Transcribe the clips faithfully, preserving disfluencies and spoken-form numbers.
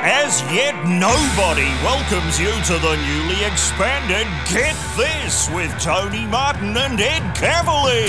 As yet nobody welcomes you to the newly expanded Get This with Tony Martin and Ed Cavalier.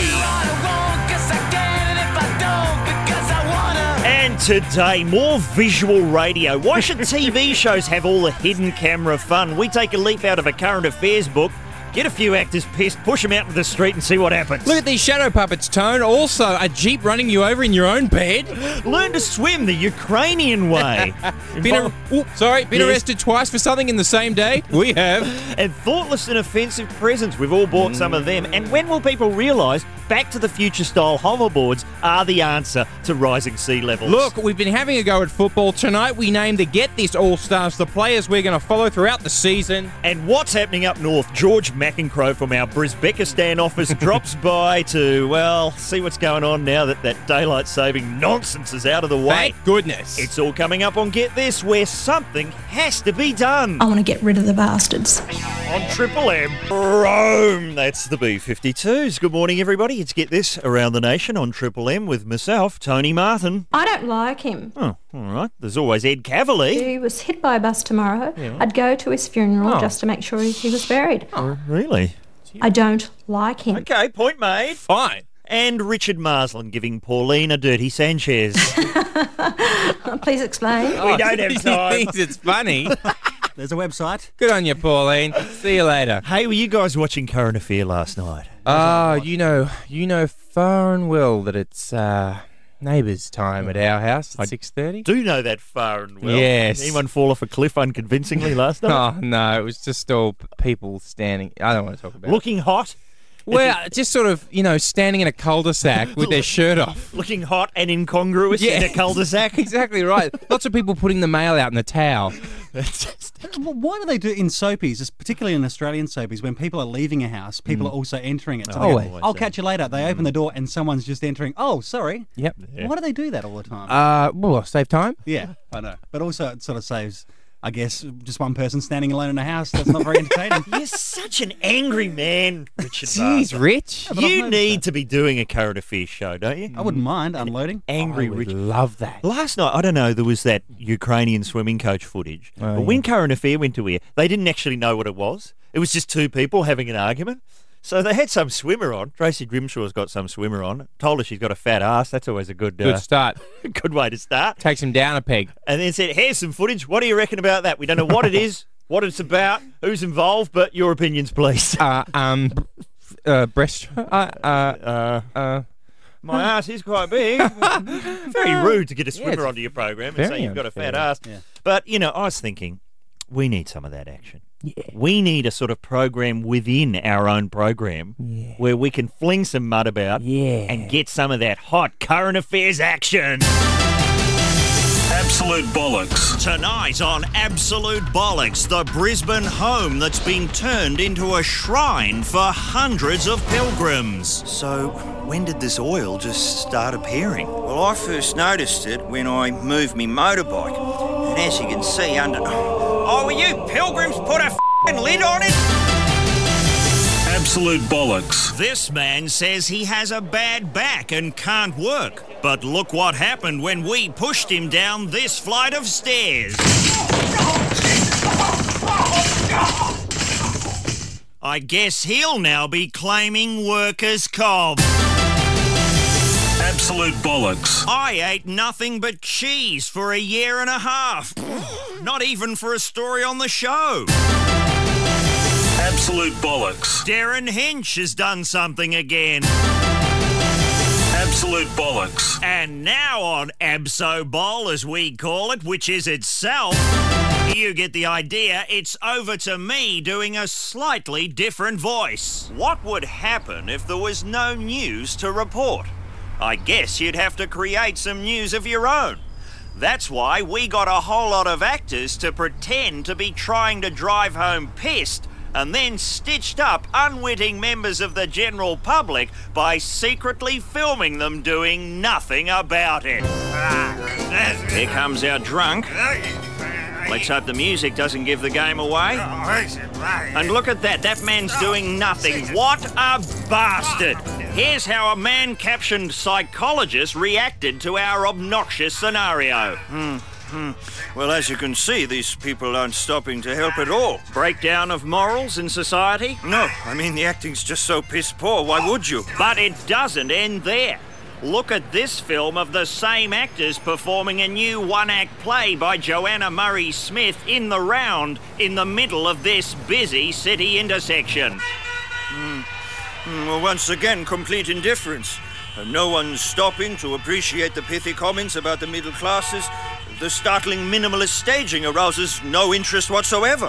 And today, more visual radio. Why should T V shows have all the hidden camera fun? We take a leaf out of a current affairs book, get a few actors pissed, push them out into the street and see what happens. Look at these shadow puppets, Tone. Also, a Jeep running you over in your own bed. Learn to swim the Ukrainian way. been a, ooh, sorry, been Yes. arrested twice for something in the same day? We have. And thoughtless and offensive presents. We've all bought some of them. And when will people realise Back to the Future-style hoverboards are the answer to rising sea levels? Look, we've been having a go at football. Tonight we named the Get This All-Stars, the players we're going to follow throughout the season. And what's happening up north? George McEncroe from our Brisbekistan office drops by to, well, see what's going on now that that daylight saving nonsense is out of the way. Thank goodness. It's all coming up on Get This, where something has to be done. I want to get rid of the bastards. On Triple M, Rome. That's the B fifty-twos. Good morning, everybody. It's Get This Around the Nation on Triple M with myself, Tony Martin. I don't like him. Oh, all right. There's always Ed Cavalier. He was hit by a bus tomorrow. I'd go to his funeral Oh. just to make sure he was buried. Oh, really? I don't like him. Okay, point made. Fine. And Richard Marsland giving Pauline a dirty Sanchez. Please explain. We don't have He time. thinks it's funny. There's a website. Good on you, Pauline. See you later. Hey, were you guys watching Current Affair last night? Ah, you know, you know far and well that it's uh, neighbours' time at our house at six thirty. Do know that far and well. Yes. Anyone fall off a cliff unconvincingly last night? Oh no, it was just all p- people standing. I don't want to talk about it. Looking hot? Well, just sort of, you know, standing in a cul-de-sac with their shirt off. Looking hot and incongruous in a Yes. cul-de-sac? Exactly right. Lots of people putting the mail out in the towel. Well, why do they do it in soapies, it's particularly in Australian soapies, when people are leaving a house, people are also entering it. So they go, Always. I'll catch you later. They open the door and someone's just entering. Oh, sorry. Yep. Why do they do that all the time? Uh, well, save time. yeah, I know. But also it sort of saves, I guess, just one person standing alone in a house. That's not very entertaining. You're such an angry man, Richard Jeez, Marsland. Rich. but I've You noticed need that. to be doing a Current Affairs show, don't you? I wouldn't mind unloading. Angry I would Richard. love that. Last night, I don't know, there was that Ukrainian swimming coach footage. Oh, but when Current Affair went to air, they didn't actually know what it was. It was just two people having an argument. So they had some swimmer on. Tracy Grimshaw's got some swimmer on. Told her she's got a fat ass. That's always a good, Good uh, start. good way to start. Takes him down a peg. And then said, here's some footage. What do you reckon about that? We don't know what it is, what it's about, who's involved, but your opinions, please. Uh, um, uh, breast. Uh, uh, Uh, uh. my ass is quite big. Very rude to get a swimmer it's onto your program and very say you've got a fat unfair. ass. Yeah. But, you know, I was thinking, we need some of that action. Yeah. We need a sort of program within our own program Yeah. where we can fling some mud about Yeah. and get some of that hot current affairs action. Absolute bollocks. Tonight on Absolute Bollocks, the Brisbane home that's been turned into a shrine for hundreds of pilgrims. So, when did this oil just start appearing? Well, I first noticed it when I moved me motorbike. And as you can see under... Oh, will you pilgrims put a f***ing lid on it? Absolute bollocks. This man says he has a bad back and can't work. But look what happened when we pushed him down this flight of stairs. I guess he'll now be claiming workers' comp. Absolute bollocks. I ate nothing but cheese for a year and a half. Not even for a story on the show. Absolute bollocks. Darren Hinch has done something again. Absolute bollocks. And now on Abso Bowl, as we call it, which is itself, you get the idea, it's over to me doing a slightly different voice. What would happen if there was no news to report? I guess you'd have to create some news of your own. That's why we got a whole lot of actors to pretend to be trying to drive home pissed and then stitched up unwitting members of the general public by secretly filming them doing nothing about it. Here comes our drunk. Let's hope the music doesn't give the game away. And look at that, that man's doing nothing. What a bastard! Here's how a man-captioned psychologist reacted to our obnoxious scenario. Hmm. Hmm. Well, as you can see, these people aren't stopping to help at all. Breakdown of morals in society? No, I mean, the acting's just so piss poor. Why would you? But it doesn't end there. Look at this film of the same actors performing a new one-act play by Joanna Murray Smith in the round in the middle of this busy city intersection. Mm. Mm, well, once again, complete indifference. And no one's stopping to appreciate the pithy comments about the middle classes. The startling minimalist staging arouses no interest whatsoever.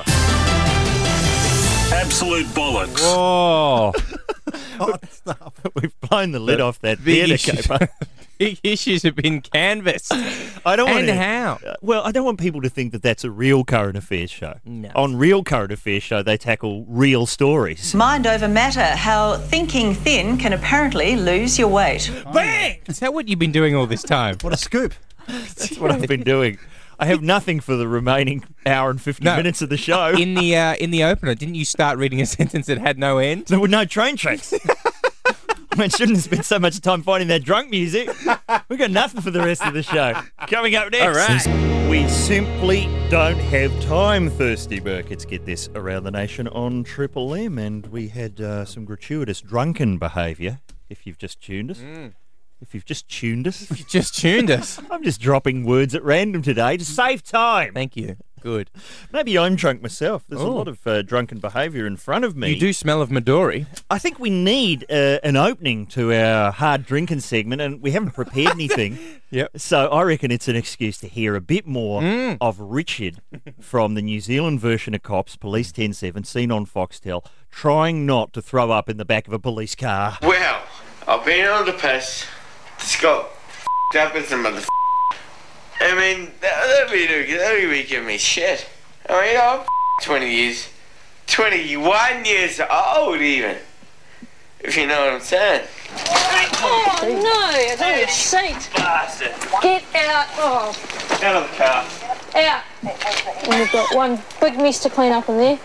Absolute bollocks. Whoa. Hot stuff. We've blown the lid off that Big theatre issues, caper. big issues have been canvassed. I don't And want to, how? Uh, well, I don't want people to think that that's a real current affairs show. No. On Real Current Affairs Show, they tackle real stories. Mind over matter, how thinking thin can apparently lose your weight. Bang! Is that what you've been doing all this time? What a scoop. That's what I've been doing. I have nothing for the remaining hour and fifty No. minutes of the show. In the uh, in the opener, didn't you start reading a sentence that had no end? There were no train tracks. I mean, shouldn't have spent so much time finding that drunk music. We've got nothing for the rest of the show. Coming up next. All right. We simply don't have time, Thirsty Burkets. Get this around the nation on Triple M. And we had uh, some gratuitous drunken behaviour, if you've just tuned us. Mm. If you've just tuned us. You just tuned us. I'm just dropping words at random today to save time. Thank you. Good. Maybe I'm drunk myself. There's a Oh. lot of uh, drunken behaviour in front of me. You do smell of Midori. I think we need uh, an opening to our hard drinking segment, and we haven't prepared anything. Yep. So I reckon it's an excuse to hear a bit more Mm. of Richard from the New Zealand version of Cops, Police ten seven, seen on Foxtel, trying not to throw up in the back of a police car. Well, I've been on the piss. It's got f***ed up as a mother. I mean, that, that'd be that'd be giving me shit. I mean, I'm twenty years, twenty-one years old even. If you know what I'm saying. Oh no, it's on your seat. Bastard. Get out. Oh, Out of the car. out. And we've got one big mess to clean up in there.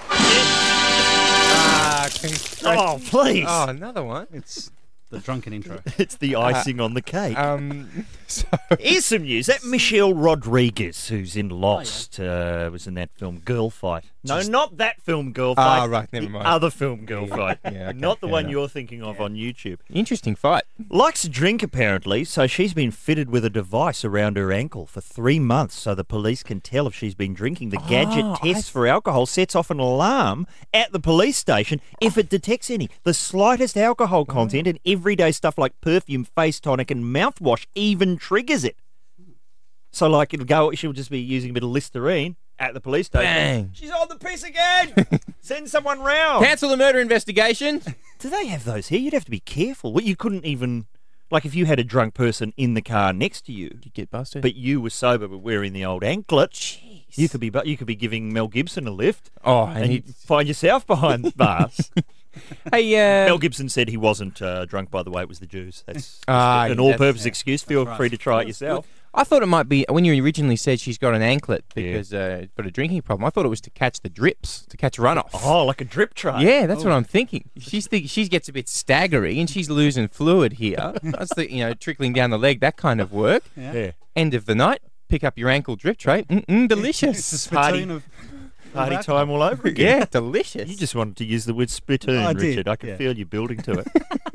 Ah, con- Oh, please. oh, another one. It's the drunken intro. It's the icing on the cake. Um, so Here's some news. That Michelle Rodriguez, who's in Lost, uh, was in that film Girl Fight. No, not that film Girl Fight. Ah, right, never the mind. other film Girl Fight. Yeah, okay, not the fair one enough. you're thinking of on YouTube. interesting fight. Likes to drink, apparently, so she's been fitted with a device around her ankle for three months so the police can tell if she's been drinking. The gadget Oh, I tests for alcohol sets off an alarm at the police station if it detects any. The slightest alcohol content in everyday stuff like perfume, face tonic, and mouthwash even triggers it. So, like, it'll go, she'll just be using a bit of Listerine at the police station. Bang. She's on the piss again! Send someone round! Cancel the murder investigation. Do they have those here? You'd have to be careful. Well, you couldn't even, like, if you had a drunk person in the car next to you, You get busted. but you were sober but wearing the old anklet, you could be bu- you could be giving Mel Gibson a lift, oh, and and you'd find yourself behind the bars. hey, uh, Mel Gibson said he wasn't uh, drunk, by the way. It was the Jews. That's Ah, an yeah, all-purpose that's- excuse. Feel right. free to try it yourself. I thought it might be when you originally said she's got an anklet because uh, she's got a drinking problem. I thought it was to catch the drips, to catch runoff. Oh, like a drip tray. Yeah, that's what I'm thinking. She's think she gets a bit staggery and she's losing fluid here. That's the you know trickling down the leg, that kind of work. Yeah. End of the night, pick up your ankle drip tray. Mm-mm, It's a delicious. spittoon Party. of Party of time all over again. Yeah, delicious. You just wanted to use the word spittoon, I did, Richard. I can yeah. feel you building to it.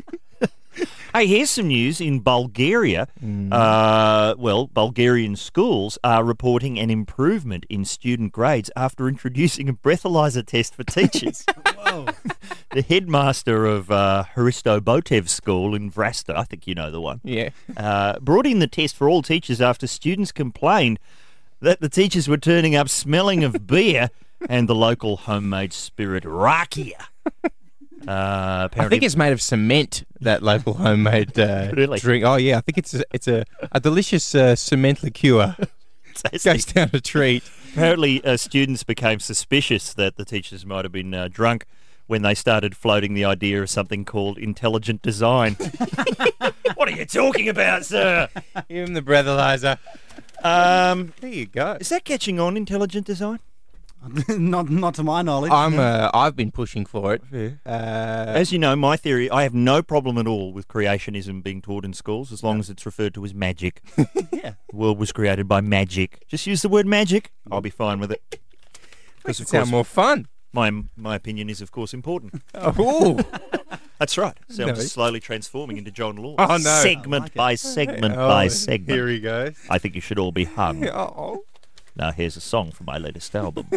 Hey, here's some news in Bulgaria. Mm. Uh, well, Bulgarian schools are reporting an improvement in student grades after introducing a breathalyzer test for teachers. Whoa. The headmaster of uh, Hristo Botev School in Vrasta, I think you know the one, Yeah. uh, brought in the test for all teachers after students complained that the teachers were turning up smelling of beer and the local homemade spirit rakia. Uh, I apparently, think it's made of cement. That local homemade uh, Really? drink. Oh yeah, I think it's a, it's a, a delicious uh, cement liqueur. Goes down a treat. apparently uh, students became suspicious that the teachers might have been uh, drunk when they started floating the idea of something called intelligent design. What are you talking about, sir? Give him the breathalyzer. Um, There you go. is that catching on, intelligent design? not not to my knowledge. I'm. Uh, I've been pushing for it. Uh, As you know, my theory, I have no problem at all with creationism being taught in schools as long as it's referred to as magic. Yeah. The world was created by magic. Just use the word magic. I'll be fine with it. Makes it sound more fun. My my opinion is, of course, important. Oh, That's right. So I'm No. just slowly transforming into John Law. Oh, no. Segment I like it. by segment oh, by segment. Here he goes. I think you should all be hung. Oh. Now here's a song from my latest album.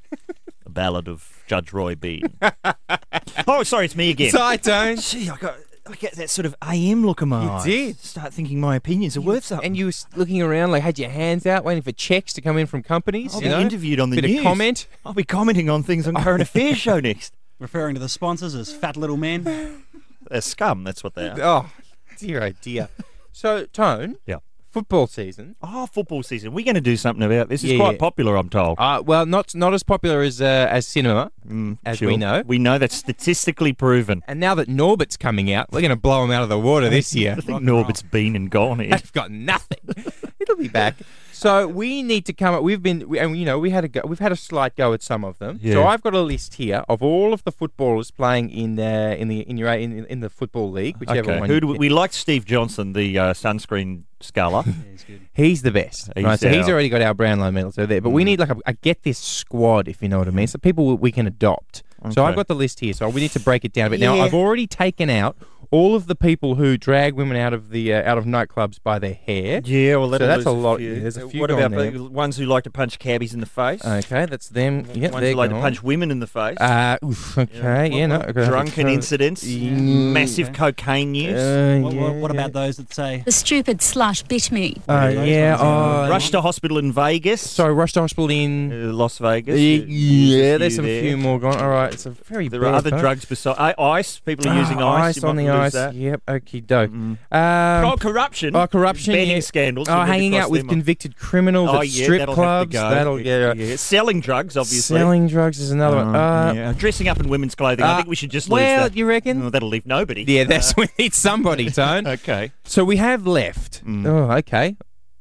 A ballad of Judge Roy Bean. Oh, sorry, it's me again. Sorry, Tone. Gee, I got I get that sort of A M look in my You eyes. did. Start thinking my opinions are worth something. And you were looking around, like, had your hands out, waiting for checks to come in from companies. I'll you be know? interviewed on the Bit news. of comment. I'll be commenting on things on Current Affairs show next. Referring to the sponsors as fat little men. They're scum, that's what they are. Oh, dear, oh dear. So, Tone. Yeah. Football season. Oh, football season. We're going to do something about this. It's Yeah, quite yeah. popular, I'm told. Uh, well, not not as popular as uh, as cinema, Mm, as sure. we know. We know that's statistically proven. And now that Norbert's coming out, we're going to blow him out of the water this year. I think Norbert's been and gone here. They've got nothing. It'll be back. So we need to come up. We've been, we, and you know, we had a go, we've had a slight go at some of them. Yeah. So I've got a list here of all of the footballers playing in the in the in your in, in the football league, whichever Okay. one. Who you do we, pick. we like Steve Johnson, the uh, sunscreen sculler. Yeah, he's good. He's the best. He's right, so he's our- already got our Brownlow medal, so there. But we need like a, a get this squad, if you know what I mean. So people we can adopt. So Okay. I've got the list here. So we need to break it down a bit. Now Yeah. I've already taken out all of the people who drag women out of the uh, out of nightclubs by their hair. Yeah, well, that'll So that's lose a lot- few. yeah, there's a few What gone about there. the ones who like to punch cabbies in the face? Okay, that's them. Yeah, ones they're who like to gone. punch women in the face? Uh, oof, okay, yeah, no. okay. Drunken Uh, incidents? mm, Massive cocaine use? Uh, What, yeah, what, what yeah. about those that say, The stupid slut bit me. Uh, those yeah, ones, oh, Rush to hospital in Vegas? Sorry, Rush to Hospital in. Uh, Las Vegas? Yeah, Uh, yeah, there's some there. few more gone. All right, it's a very There bad are other though. drugs besides I, ice. People are using Ah, ice. ice You on might the lose ice. that. Yep, okie doke. Mm. Um, oh, corruption. oh, corruption. Betting yeah. scandals. Oh, You need to hanging cross out with them off. convicted criminals Oh, at yeah, strip that'll clubs. Have to go. That'll yeah. yeah. Selling drugs, obviously. Selling drugs is another one. Uh, Uh, yeah. Dressing up in women's clothing. I uh, think we should just lose well, that. you reckon? Oh, that'll leave nobody. Yeah, that's we need somebody, Tone. Okay. So we have left. Mm. Oh, okay.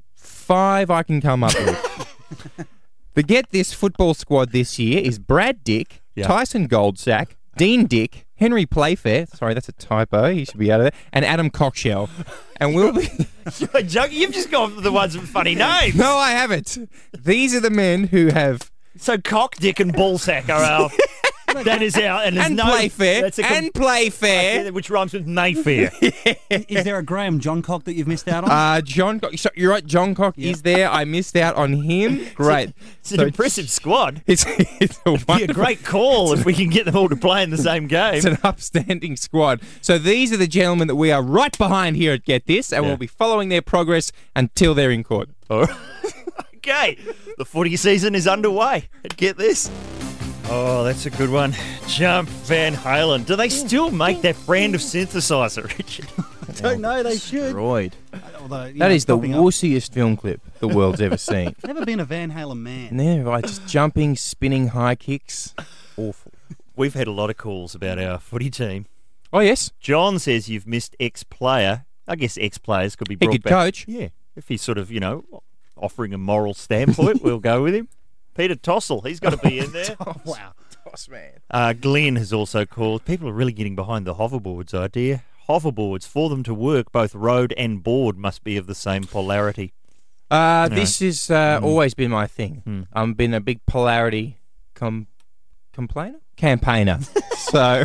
Five I can come up with. The Get This football squad this year is Brad Dick, Yeah. Tyson Goldsack, Dean Dick, Henry Playfair. Sorry, that's a typo. He should be out of there. And Adam Cockshell. And we'll be. You're joking. You've just gone for the ones with funny names. No, I haven't. These are the men who have. So cock, dick, and ballsack are our. That is our. And, there's And no, Playfair. That's a com- And Playfair. which rhymes with Mayfair. is there a Graham Johncock that you've missed out on? Uh, John Cock. So you're right, John Cock Yeah. is there. I missed out on him. Great. It's an So- impressive squad. It's, it's a Be a wonderful- great call if we can get them all to play in the same game. It's an upstanding squad. So these are the gentlemen that we are right behind here at Get This, and Yeah. we'll be following their progress until they're in court. All right. Okay, the footy season is underway. Get this. Oh, that's a good one. Jump Van Halen. Do they still make that brand of synthesizer, Richard? I don't know, they should. Destroyed. Although, you That know, is the popping up. wussiest film clip the world's ever seen. Never been a Van Halen man. Never, right? Just jumping, spinning high kicks. Awful. We've had a lot of calls about our footy team. Oh, yes. John says you've missed ex-player. I guess ex-players could be He brought could back. coach. Yeah, if he's sort of, you know, offering a moral standpoint, we'll go with him. Peter Tossell, he's got to be in there. Oh, wow. Toss, man. Uh, Glenn has also called. People are really getting behind the hoverboards idea. Hoverboards, for them to work, both road and board must be of the same polarity. Uh, No. This has uh, Mm. always been my thing. Mm. I've been a big polarity com- complainer? Campaigner. so,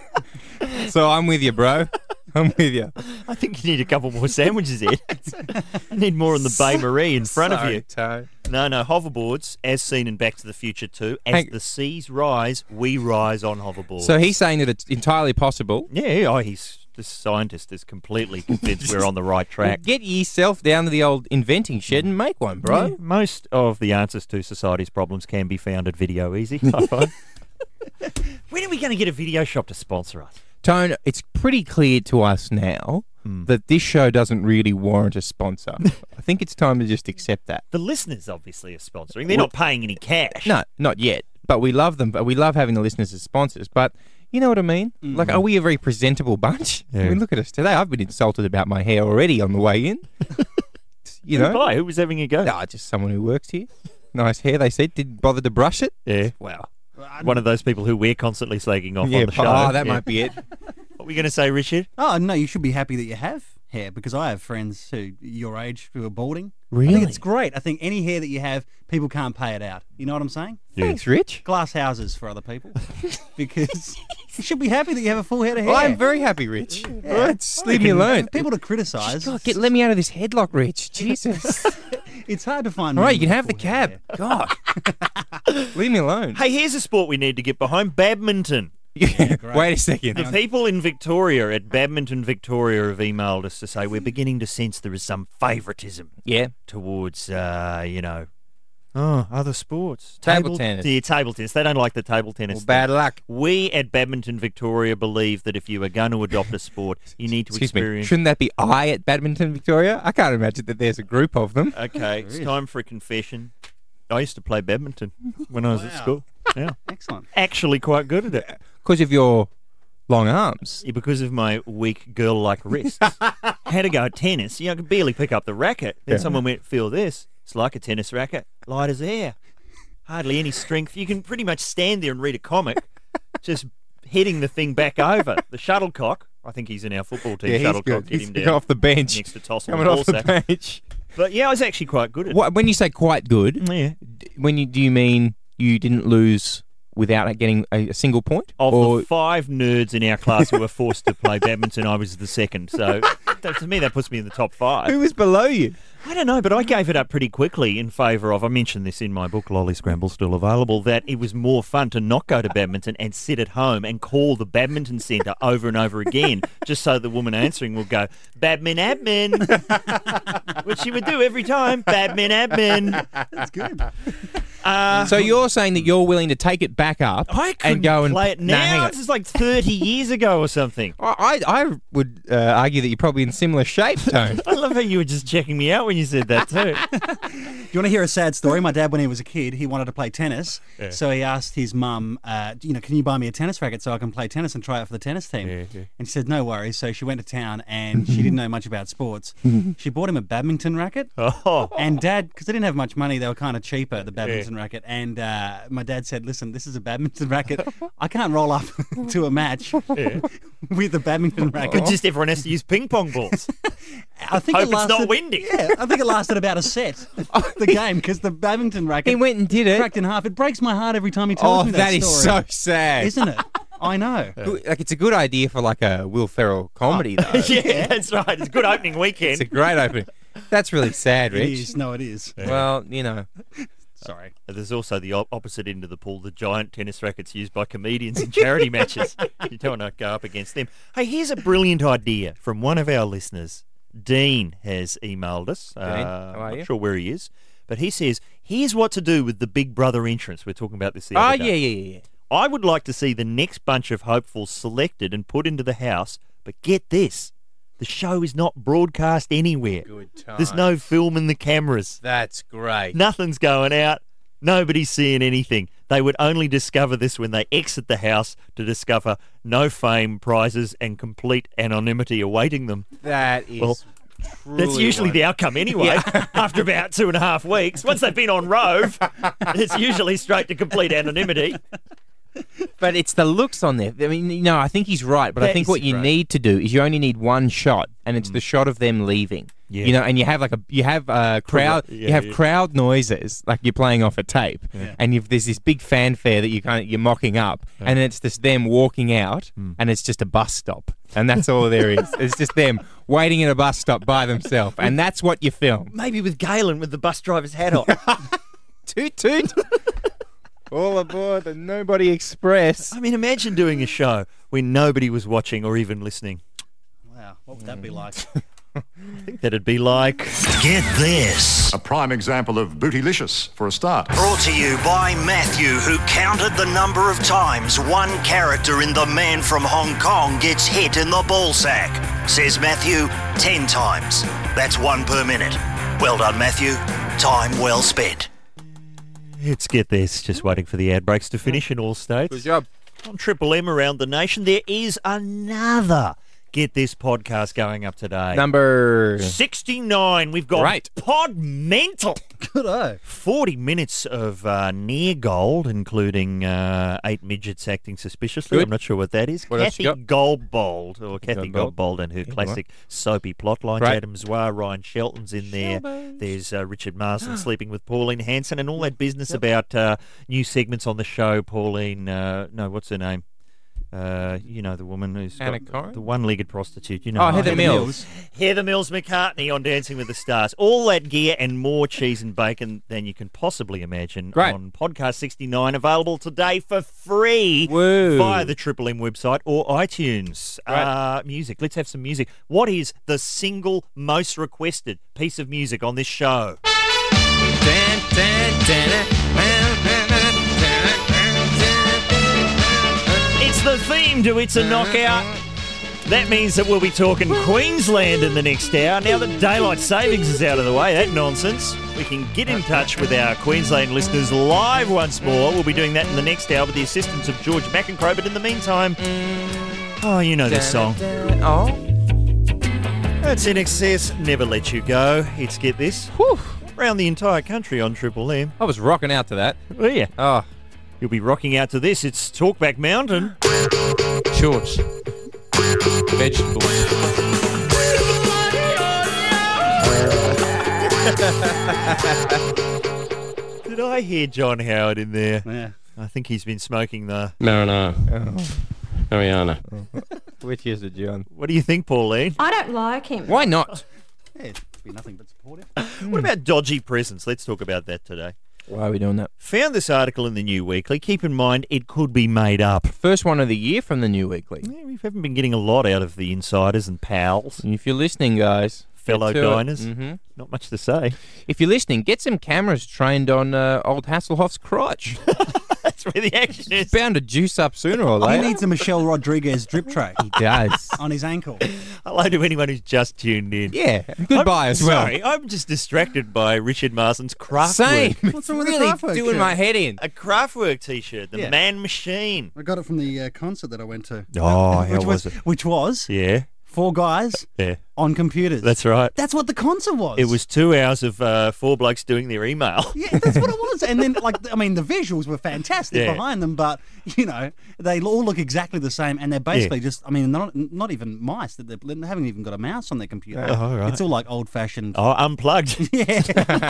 so I'm with you, bro. I'm with you. I think you need a couple more sandwiches, Ed. You need more on the Bay Marie in front of Sorry, you. Toe. No, no, hoverboards, as seen in Back to the Future two, as Hang- the seas rise, we rise on hoverboards. So he's saying that it's entirely possible. Yeah, oh, he's this scientist is completely convinced we're on the right track. Get yourself down to the old inventing shed and make one, bro. Yeah, most of the answers to society's problems can be found at Video Easy. I find. When are we going to get a video shop to sponsor us? Tone, it's pretty clear to us now Hmm. that this show doesn't really warrant a sponsor. I think it's time to just accept that. The listeners obviously are sponsoring. They're Well- not paying any cash. No, not yet. But we love them. But we love having the listeners as sponsors. But you know what I mean? Like, are we a very presentable bunch? I Yeah. mean, look at us today. I've been insulted about my hair already on the way in. You know? Why? Who was having a go? Nah, just someone who works here. nice hair, they said. Didn't bother to brush it. Yeah. Well, One of those people who we're constantly slagging off yeah, on the show. oh, that Yeah. might be it. What were you going to say, Richard? Oh, no, you should be happy that you have hair because I have friends who your age who are balding. I Really? think it's great. I think any hair that you have, people can't pay it out. You know what I'm saying? Thanks, Rich. Glass houses for other people because you should be happy that you have a full head of hair. I'm very happy, Rich. Right, just leave me alone. People to criticise. God, get, let me out of this headlock, Rich. Jesus. It's hard to find. All right, you men can have with the full cab. hair. God. Leave me alone. Hey, here's a sport we need to get behind, badminton. Yeah, wait a second. The people in Victoria at Badminton Victoria have emailed us to say we're beginning to sense there is some favouritism Yeah. towards, uh, you know, oh, other sports. Table tennis. Yeah, table tennis. They don't like the table tennis. Well, thing. bad luck. We at Badminton Victoria believe that if you are going to adopt a sport, you need to Excuse me. experience... Shouldn't that be I at Badminton Victoria? I can't imagine that there's a group of them. Okay, it's time for a confession. I used to play badminton when I was at Wow. school. Yeah. Excellent. Actually quite good at it. Because of your long arms. Yeah, because of my weak girl-like wrists. Had to go at tennis. You know, I could barely pick up the racket. Then Yeah. someone went, feel this. It's like a tennis racket. Light as air. Hardly any strength. You can pretty much stand there and read a comic, just heading the thing back over. The shuttlecock. I think he's in our football team. Yeah, he's shuttlecock. good. Get He's him down. off the bench. Next to Tossel Coming and off the Ballsack. bench. But yeah, I was actually quite good at it. What, when you say quite good, Yeah. d- when you do you mean you didn't lose without getting a, a single point? Of or the five nerds in our class who were forced to play badminton, I was the second. So that, to me, that puts me in the top five. who was below you? I don't know, but I gave it up pretty quickly in favour of, I mentioned this in my book, Lolly Scramble, still available, that it was more fun to not go to badminton and sit at home and call the badminton centre over and over again, just so the woman answering will go, Badmin admin, which she would do every time, Badmin admin. That's good. Uh, So you're saying that you're willing to take it back up I couldn't and go and play it No, hang now. on. This is like thirty years ago or something. I, I I would uh, argue that you're probably in similar shape, Tone. I love how you were just checking me out when you said that too. You want to hear a sad story? My dad, when he was a kid, he wanted to play tennis. So he asked his mum, uh, you know, can you buy me a tennis racket so I can play tennis and try out for the tennis team? Yeah, yeah. And she said, no worries. So she went to town and she didn't know much about sports. She bought him a badminton racket. Oh. And Dad, because they didn't have much money, they were kind of cheaper, the badminton racket. And uh, my dad said, listen, this is a badminton racket. I can't roll up to a match with a badminton racket. But just everyone has to use ping pong balls. I think Hope it it's lasted, not windy. Yeah, I think it lasted about a set, the game, because the badminton racket He went and did it. cracked in half. It breaks my heart every time he tells Oh, me that that is story. so sad. Isn't it? I know. Like it's a good idea for like a Will Ferrell comedy, though. Yeah, that's right. It's a good opening It's a weekend. great opening. That's really sad, It Rich. is. No, it is. Well, you know, Sorry. There's also the op- opposite end of the pool, the giant tennis rackets used by comedians in charity matches. You don't want to go up against them. Hey, here's a brilliant idea from one of our listeners. Dean has emailed us. Uh, how are not you? sure where he is. But he says, here's what to do with the Big Brother entrance. We're talking about this the oh other yeah, day. yeah, yeah, yeah. I would like to see the next bunch of hopefuls selected and put into the house, but get this. The show is not broadcast anywhere. Good time. There's no film in the cameras. That's great. Nothing's going out. Nobody's seeing anything. They would only discover this when they exit the house to discover no fame, prizes, and complete anonymity awaiting them. That is. Well, truly That's usually the wonderful. outcome anyway. After about two and a half weeks, once they've been on Rove, it's usually straight to complete anonymity. But it's the looks on there. I mean, you know, I think he's right. But I That think is what you great. need to do is you only need one shot, and it's the shot of them leaving. Yeah. You know, and you have like a you have uh, crowd Yeah, you have yeah. crowd noises like you're playing off a tape, and you've, there's this big fanfare that you kind of you're mocking up, and it's just them walking out, and it's just a bus stop, and that's all there is. It's just them waiting at a bus stop by themselves, and that's what you film. Maybe with Galen with the bus driver's hat on. Toot toot. All aboard the Nobody Express. I mean, imagine doing a show when nobody was watching or even listening. Wow. What would that be like? I think that'd be like... Get this. A prime example of bootylicious for a start. Brought to you by Matthew, who counted the number of times one character in The Man from Hong Kong gets hit in the ball sack. Says Matthew, ten times. That's one per minute. Well done, Matthew. Time well spent. Let's get this. Just waiting for the ad breaks to finish in all states. Good job. On Triple M around the nation, there is another get this podcast going up today. Number sixty-nine. We've got Right. Podmental. Good oh. forty minutes of uh, near gold, including uh, eight midgets acting suspiciously. Good. I'm not sure what that is. What else Kathy you got? Goldbold, or Kathy Goldbold. Goldbold and her Yeah, classic soapy plotline. Right. Adam Zwar, Ryan Shelton's in there. There's uh, Richard Marsden sleeping with Pauline Hanson and all that business about uh, new segments on the show. Pauline, uh, no, what's her name? Uh, you know the woman who's Anna got Corrin? the one-legged prostitute. You know, Oh, her. Heather Mills. Heather Mills McCartney on Dancing with the Stars. All that gear and more cheese and bacon than you can possibly imagine Great. on Podcast sixty-nine, available today for free Woo. via the Triple M website or iTunes. Right. Uh, music. Let's have some music. What is the single most requested piece of music on this show? Dan, dan, dan, It's the theme to It's a Knockout. That means that we'll be talking Queensland in the next hour. Now that daylight savings is out of the way, that nonsense, we can get in touch with our Queensland listeners live once more. We'll be doing that in the next hour with the assistance of George McEncrow. But in the meantime, oh, you know this song. Oh. That's In Excess, Never Let You Go. It's Get This. Whew. Around the entire country on Triple M. I was rocking out to that. Oh, yeah. Oh, You'll be rocking out to this. It's Talkback Mountain. shorts. Vegetables. Did I hear John Howard in there? Yeah. I think he's been smoking the... Marinara. Mariana. Which is it, John? What do you think, Pauline? I don't like him. Why not? Yeah, it'd be nothing but supportive. What about dodgy presents? Let's talk about that today. Why are we doing that? Found this article in the New Weekly. Keep in mind, it could be made up. First one of the year from the New Weekly. Yeah, we haven't been getting a lot out of the insiders and pals, And if you're listening, guys, fellow get to it. diners. Mm-hmm. Not much to say. If you're listening, get some cameras trained on uh, old Hasselhoff's crotch. That's where the action is. It's bound to juice up sooner or He later. needs a Michelle Rodriguez drip tray He does. on his ankle. Hello to anyone who's just tuned in. Yeah, goodbye I'm as well. Sorry, I'm just distracted by Richard Marsden's craft Same. work. What's wrong with the really Kraftwerk doing shirt? my head in. A Kraftwerk t-shirt, the Yeah. Man Machine. I got it from the uh, concert that I went to. Oh, how which was it? Which was Yeah, four guys yeah, on computers. that's right. That's what the concert was. It was two hours of uh, four blokes doing their email. Yeah, that's what it was. And then, like, I mean, the visuals were fantastic Yeah. behind them, but you know, they all look exactly the same, and they're basically just, I mean, not not even mice. That they they haven't even got a mouse on their computer. Oh, right. It's all like old-fashioned. Oh, unplugged. Yeah.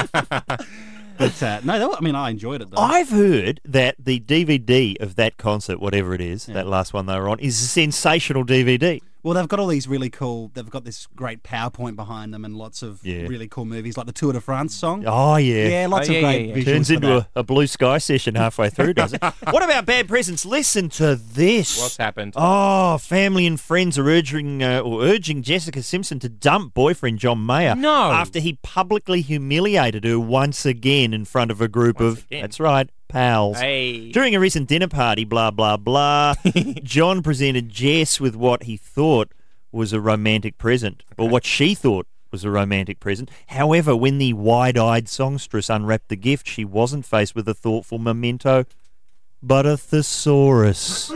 But uh, no, that, wa- I mean, I enjoyed it though. I've heard that the D V D of that concert, whatever it is, Yeah. that last one they were on, is a sensational D V D. Well, they've got all these really cool. They've got this great PowerPoint behind them, and lots of Yeah. really cool movies, like the Tour de France song. Oh, yeah. Yeah, lots Oh, of yeah, great yeah, yeah. visuals. Turns for into that. a, a blue sky session halfway through, does it? What about bad presents? Listen to this. What's happened? Oh, family and friends are urging uh, or urging Jessica Simpson to dump boyfriend John Mayer No. after he publicly humiliated her once again in front of a group Once of again. that's right, pals. Hey. During a recent dinner party, blah blah blah, John presented Jess with what he thought was a romantic present, or what she thought was a romantic present. However, when the wide-eyed songstress unwrapped the gift, she wasn't faced with a thoughtful memento, but a thesaurus.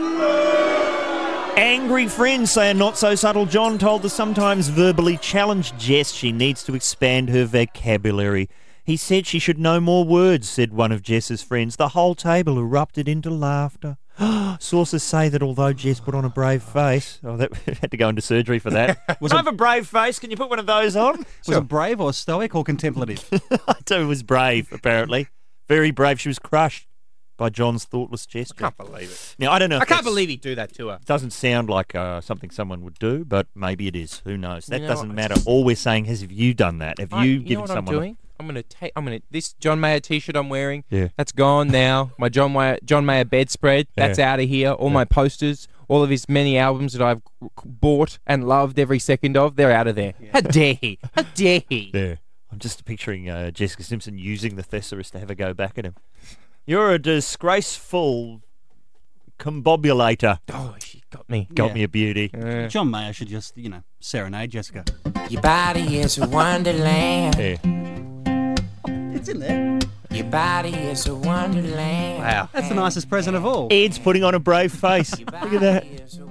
Angry friends say a not-so-subtle John told the sometimes verbally challenged Jess she needs to expand her vocabulary. He said she should know more words, said one of Jess's friends. The whole table erupted into laughter. Sources say that although Jess put on a brave face... Oh, that had to go into surgery for that. Was I it- have a brave face. Can you put one of those on? Was it brave or stoic or contemplative? I too was brave, apparently. Very brave. She was crushed by John's thoughtless gesture. I can't believe it. Now, I don't know if I can't that's- believe he'd do that to her. Doesn't sound like uh, something someone would do, but maybe it is. Who knows? That You know, doesn't matter. All we're saying is, have you done that? Have I- you, you know given what someone? I'm doing? I'm gonna take. I'm gonna this John Mayer T-shirt I'm wearing. Yeah. That's gone now. My John Mayer John Mayer bedspread. That's out of here. All my posters, all of his many albums that I've bought and loved every second of, they're out of there. How dare he? How dare he? A, yeah. I'm just picturing uh, Jessica Simpson using the thesaurus to have a go back at him. You're a disgraceful combobulator. Oh, she got me. Got Yeah. me a beauty. Uh, John Mayer should just, you know, serenade Jessica. Your body is a wonderland. Yeah. It's in there. Your body is a wonderland. wow. That's the nicest present of all. Ed's putting on a brave face. Your Look at that. body is a wonderland.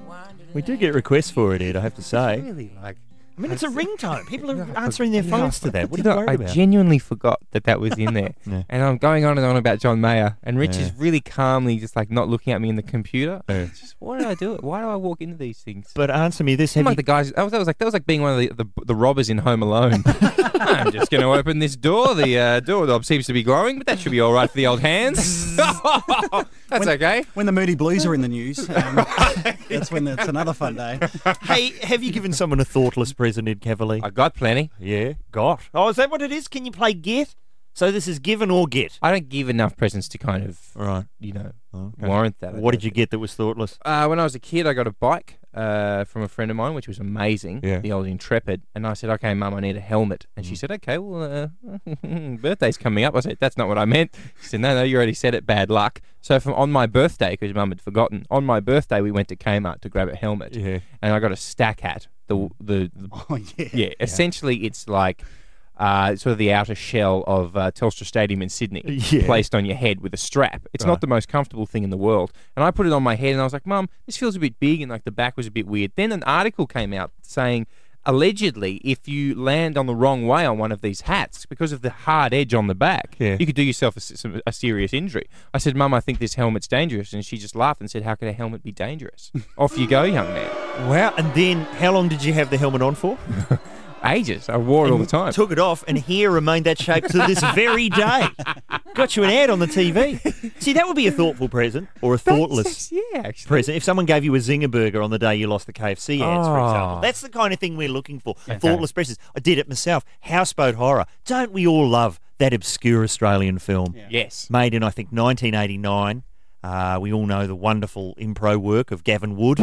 We do get requests for it, Ed, I have to say. Really, like... I mean, it's a ringtone. People are answering their phones to that. What are You you know, worried I about? genuinely forgot that that was in there. Yeah. And I'm going on and on about John Mayer, and Rich Yeah. is really calmly just like not looking at me in the computer. Yeah. It's just, why do I do it? Why do I walk into these things? But answer me this: I'm have like you, the guys. That was, that was like that was like being one of the the, the robbers in Home Alone. I'm just going to open this door. The uh, door knob seems to be glowing, but that should be all right for the old hands. That's when, okay. When the Moody Blues are in the news, um, that's when it's another fun day. hey, have you given someone a thoughtless present, Ed Cavalier? I got plenty. Yeah, got. Oh, is that what it is? Can you play get? So this is given or get? I don't give enough presents to kind of, Right. you know, Okay. warrant that. I What don't did you think. get that was thoughtless? Uh, when I was a kid, I got a bike uh, from a friend of mine, which was amazing, Yeah. the old Intrepid. And I said, okay, Mum, I need a helmet. And she said, okay, well, uh, birthday's coming up. I said, that's not what I meant. She said, no, no, you already said it, bad luck. So from on my birthday, because Mum had forgotten, on my birthday, we went to Kmart to grab a helmet. Yeah. And I got a stack hat. The, the, the Oh, yeah. yeah, essentially it's like uh, sort of the outer shell of uh, Telstra Stadium in Sydney, Yeah. placed on your head with a strap. It's Right. not the most comfortable thing in the world. And I put it on my head and I was like, Mum, this feels a bit big, and like the back was a bit weird. Then an article came out saying, allegedly, if you land on the wrong way on one of these hats, because of the hard edge on the back, Yeah. you could do yourself a, s- a serious injury. I said, Mum, I think this helmet's dangerous. And she just laughed and said, how could a helmet be dangerous? Off you go, young man. Wow. And then how long did you have the helmet on for? Ages. I wore it all the time. Took it off, and hair remained that shape to this very day. Got you an ad on the T V. See, that would be a thoughtful present or a thoughtless Yeah, actually. present. If someone gave you a Zinger burger on the day you lost the K F C ads, for Oh. example. That's the kind of thing we're looking for. Thoughtless presents. I did it myself. Houseboat Horror. Don't we all love that obscure Australian film? Yes. Made in, I think, nineteen eighty-nine. Uh, we all know the wonderful impro work of Gavin Wood.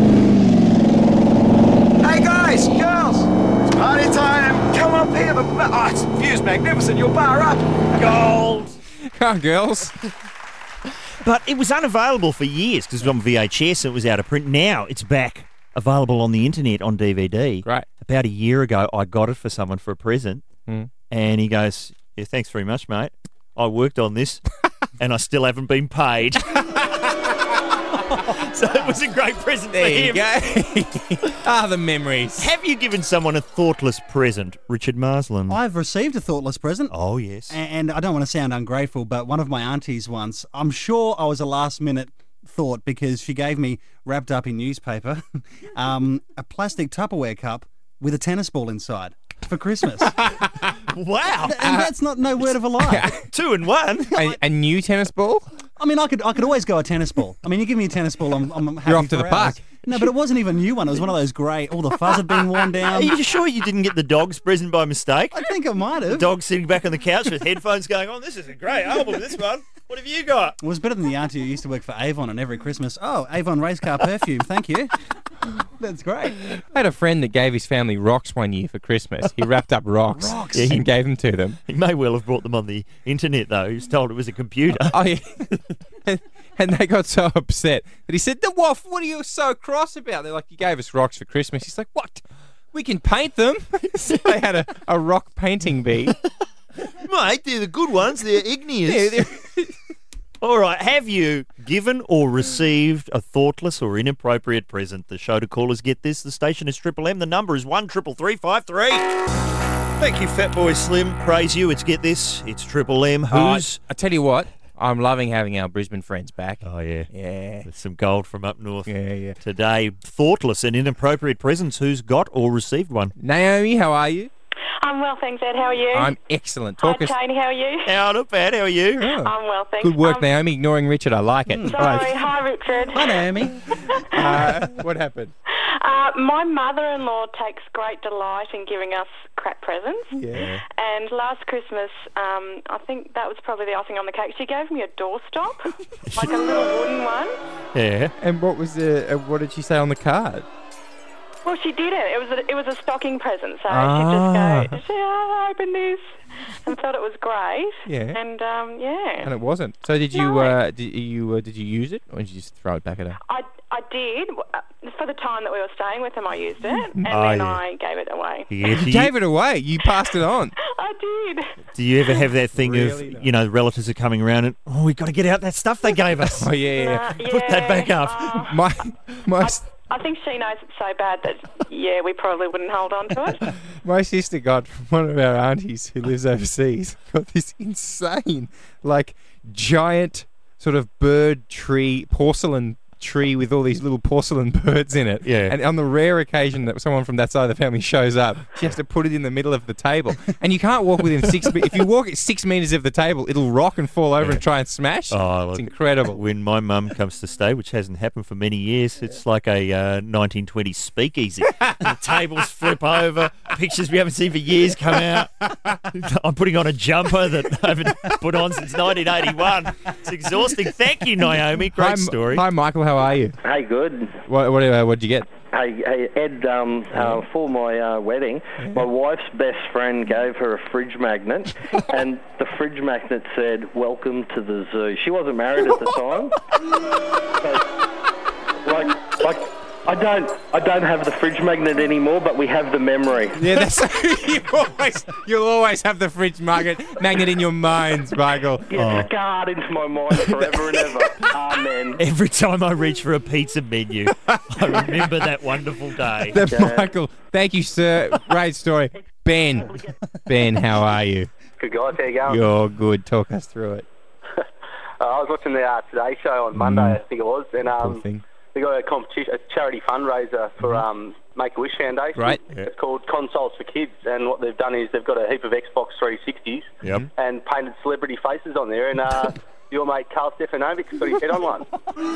Hey guys, girls, it's party time. Come up here. The oh, it's view's magnificent. You'll bar up. Gold. Come on, girls. But it was unavailable for years because it was on V H S and it was out of print. Now it's back, available on the internet on D V D. Great. About a year ago, I got it for someone for a present, Mm. and he goes, "Yeah, thanks very much, mate. I worked on this, and I still haven't been paid." So it was a great present There for you him. go. Ah, the memories. Have you given someone a thoughtless present, Richard Marsland? I've received a thoughtless present. Oh, yes. And I don't want to sound ungrateful, but one of my aunties once, I'm sure I was a last minute thought because she gave me, wrapped up in newspaper, um, a plastic Tupperware cup with a tennis ball inside for Christmas. Wow. And that's not no word of a lie. Two and one. A, a new tennis ball? I mean, I could I could always go a tennis ball. I mean, you give me a tennis ball, I'm, I'm happy You're off to for the park. hours. No, but it wasn't even a new one. It was one of those grey, all the fuzz had been worn down. Are you sure you didn't get the dog's present by mistake? I think I might have. The dog sitting back on the couch with headphones going on. This is a great album, this one. What have you got? It was better than the auntie who used to work for Avon, and every Christmas, oh, Avon race car perfume, thank you. That's great. I had a friend that gave his family rocks one year for Christmas. He wrapped up rocks, Rocks? Yeah, and gave them to them. He may well have brought them on the internet, though. He was told it was a computer. Oh, yeah. and, and they got so upset that he said, "The Woff, what are you so cross about?" They're like, "You gave us rocks for Christmas." He's like, "What? We can paint them." So they had a, a rock painting bee. Mate, they're the good ones. They're igneous. Yeah, they're- All right, have you given or received a thoughtless or inappropriate present? The show to callers get this. The station is Triple M. The number is one triple three five three. Thank you, Fat Boy Slim. Praise you. It's get this. It's Triple M. Who's? Uh, I tell you what, I'm loving having our Brisbane friends back. Oh yeah, Yeah. there's some gold from up north. Yeah, yeah. Today, thoughtless and inappropriate presents. Who's got or received one? Naomi, how are you? I'm well, thanks, Ed. How are you? I'm excellent. Hi, Talk us. Janie. How are you? How not bad. How are you? Oh, I'm well, thanks. good work, Um, Naomi. Ignoring Richard, I like it. Sorry. Right. Hi, Richard. Hi, Naomi. Uh, what happened? Uh, my mother-in-law takes great delight in giving us crap presents. Yeah. And last Christmas, um, I think that was probably the icing on the cake. She gave me a doorstop, like a little wooden one. Yeah. And what was the? Uh, what did she say on the card? Well, she didn't. It was a, it was a stocking present, so Ah. she'd just go, "Oh, I opened this," and thought it was great. Yeah. And um, yeah. And it wasn't. So did you? No. Uh, did you? Uh, did you use it, or did you just throw it back at her? I, I did. Uh, For the time that we were staying with them, I used it, and Oh, then yeah. I gave it away. Yeah, You do, you, gave it away. You passed it on. I did. do you ever have that thing Really of, you know, relatives are coming around and, oh, we've got to get out that stuff they gave us. Oh yeah, yeah. Uh, Put that back up. uh, My my s- I think she knows it's so bad that, yeah, we probably wouldn't hold on to it. My sister got from one of our aunties who lives overseas, got this insane, like, giant sort of bird tree, porcelain tree with all these little porcelain birds in it. Yeah. And on the rare occasion that someone from that side of the family shows up, she has to put it in the middle of the table. And you can't walk within six me- If you walk at six metres of the table, it'll rock and fall over Yeah. and try and smash. Oh, It's look, incredible. When my mum comes to stay, which hasn't happened for many years, it's like a uh, nineteen twenties speakeasy. The tables flip over, pictures we haven't seen for years come out. I'm putting on a jumper that I haven't put on since nineteen eighty-one. It's exhausting. Thank you, Naomi. Great Hi, M- story. Hi, Michael. How are you? Hey, good. What what uh, what'd you get? Hey, hey Ed, um, uh, for my uh, wedding, my wife's best friend gave her a fridge magnet, and the fridge magnet said, "Welcome to the zoo." She wasn't married at the time. So, like, like, I don't, I don't have the fridge magnet anymore, but we have the memory. Yeah, that's you always you'll always have the fridge magnet magnet in your minds, Michael. It's scarred into my mind forever and ever. Amen. Every time I reach for a pizza menu, I remember that wonderful day. That Michael, thank you, sir. Great story. Ben, Ben, how are you? Good guys, how you going? You're good. Talk us through it. uh, I was watching the uh, Today Show on Monday, Mm. I think it was, and um, Cool thing. they got a competition, a charity fundraiser for um, Make-A-Wish Foundation. Right. It's called Consoles for Kids, and what they've done is they've got a heap of Xbox three sixties Yep. and painted celebrity faces on there, and uh, your mate Carl Stefanovic's got his head on one.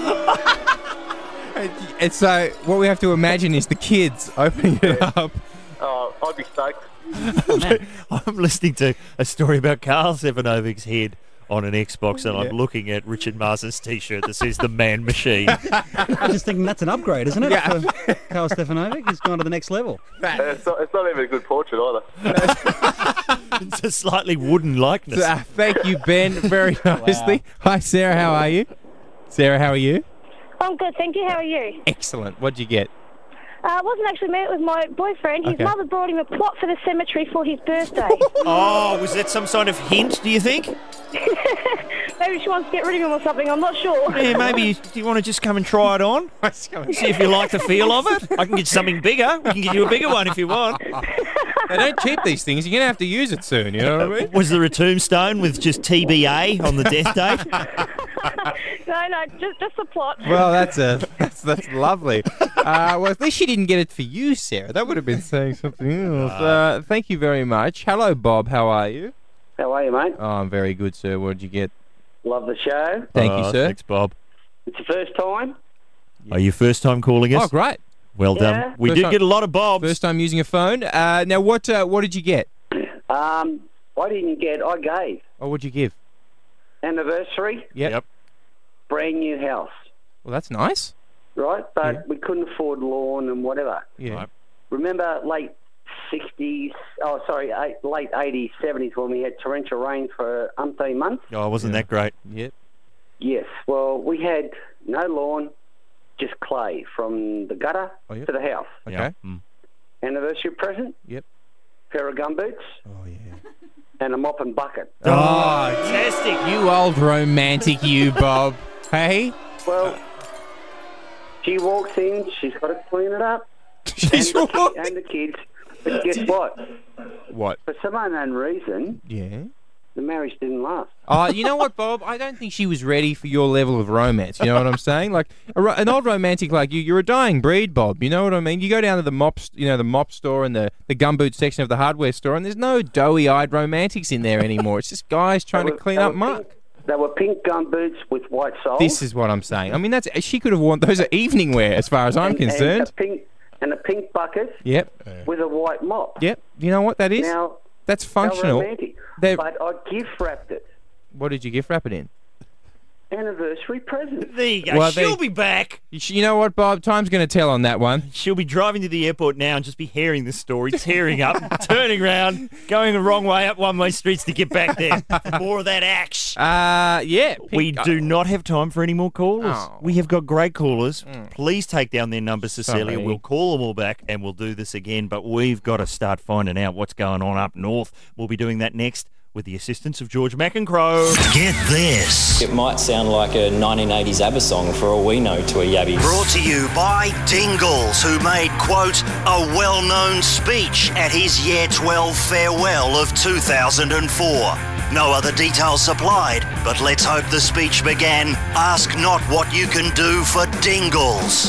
And so what we have to imagine is the kids opening it up. Oh, I'd be stoked. I'm listening to a story about Carl Stefanovic's head on an Xbox, and I'm looking at Richard Mars's T-shirt that says "The Man Machine." I'm just thinking that's an upgrade, isn't it? Yeah. For Carl Stefanovic, he's gone to the next level. it's, not, it's not even a good portrait either. It's a slightly wooden likeness. Uh, thank you, Ben, very nicely. Hi, Sarah, how are you? Sarah, how are you? I'm good, thank you. How are you? Excellent. What'd you get? Uh, I wasn't actually met with my boyfriend. His Okay. mother brought him a plot for the cemetery for his birthday. Oh, was that some sort of hint, do you think? Maybe she wants to get rid of him or something, I'm not sure. Yeah, maybe. you- Do you want to just come and try it on? See if you like the feel of it? I can get something bigger. We can get you a bigger one if you want. They don't keep these things. You're going to have to use it soon, you know what I mean? Was there a tombstone with just T B A on the death date? No, no, just, just the plot. Well, that's a that's that's lovely. Uh, well, at least she didn't get it for you, Sarah. That would have been saying something else. Uh, thank you very much. Hello, Bob. How are you? How are you, mate? Oh, I'm very good, sir. What did you get? Love the show. Thank Oh, you, sir. Thanks, Bob. It's the first time. Are you first time calling us? Oh, great. Well done. Yeah. We First did time- get a lot of Bobs. First time using a phone. Uh, now, what uh, what did you get? Um, I didn't get. I gave Oh, what'd you give? anniversary, Yep. Yep. brand new house, Well, that's nice. right? But we couldn't afford lawn and whatever. Yeah. Right. Remember late sixties? Oh, sorry, eight, late eighties, seventies when we had torrential rain for umpteen months. Oh, wasn't that great? Yep. Yes. Well, we had no lawn, just clay from the gutter Oh, yep. to the house. Okay. Yeah. Mm. Anniversary present, Yep. pair of gumboots, Oh, yeah. and a mop and bucket. Oh, Fantastic. you old romantic, you, Bob. Hey? Well, she walks in, she's got to clean it up. She's and, the, and the kids. But guess what? What? For some unknown reason, Yeah. the marriage didn't last. Oh, you know what, Bob? I don't think she was ready for your level of romance. You know what I'm saying? Like a, ro- an old romantic like you, you're a dying breed, Bob. You know what I mean? You go down to the mop, st- you know, the mop store and the, the gumboot section of the hardware store, and there's no doughy-eyed romantics in there anymore. It's just guys trying They to were- clean they up were muck. pink- They were pink gumboots with white soles. This is what I'm saying. I mean, that's she could have worn those are evening wear, as far as I'm and, concerned. And a pink, and a pink bucket Yep. with a white mop. Yep. You know what that is? Now, That's they were functional. romantic. They're- But I gift wrapped it. What did you gift wrap it in? Anniversary present. There you go. Well, She'll they- be back. You sh- you know what, Bob? Time's going to tell on that one. She'll be driving to the airport now and just be hearing this story, tearing up, turning around, going the wrong way up one-way streets to get back there. More of that axe. Uh, yeah. We do not have time for any more callers. Oh. We have got great callers. Please take down their numbers, Cecilia. Sorry. We'll call them all back and we'll do this again. But we've got to start finding out what's going on up north. We'll be doing that next. with the assistance of George McEncrow. Get this. It might sound like a nineteen eighties ABBA song for all we know to a yabby. Brought to you by Dingles, who made, quote, a well-known speech at his Year twelve farewell of two thousand four. No other details supplied, but let's hope the speech began, ask not what you can do for Dingles.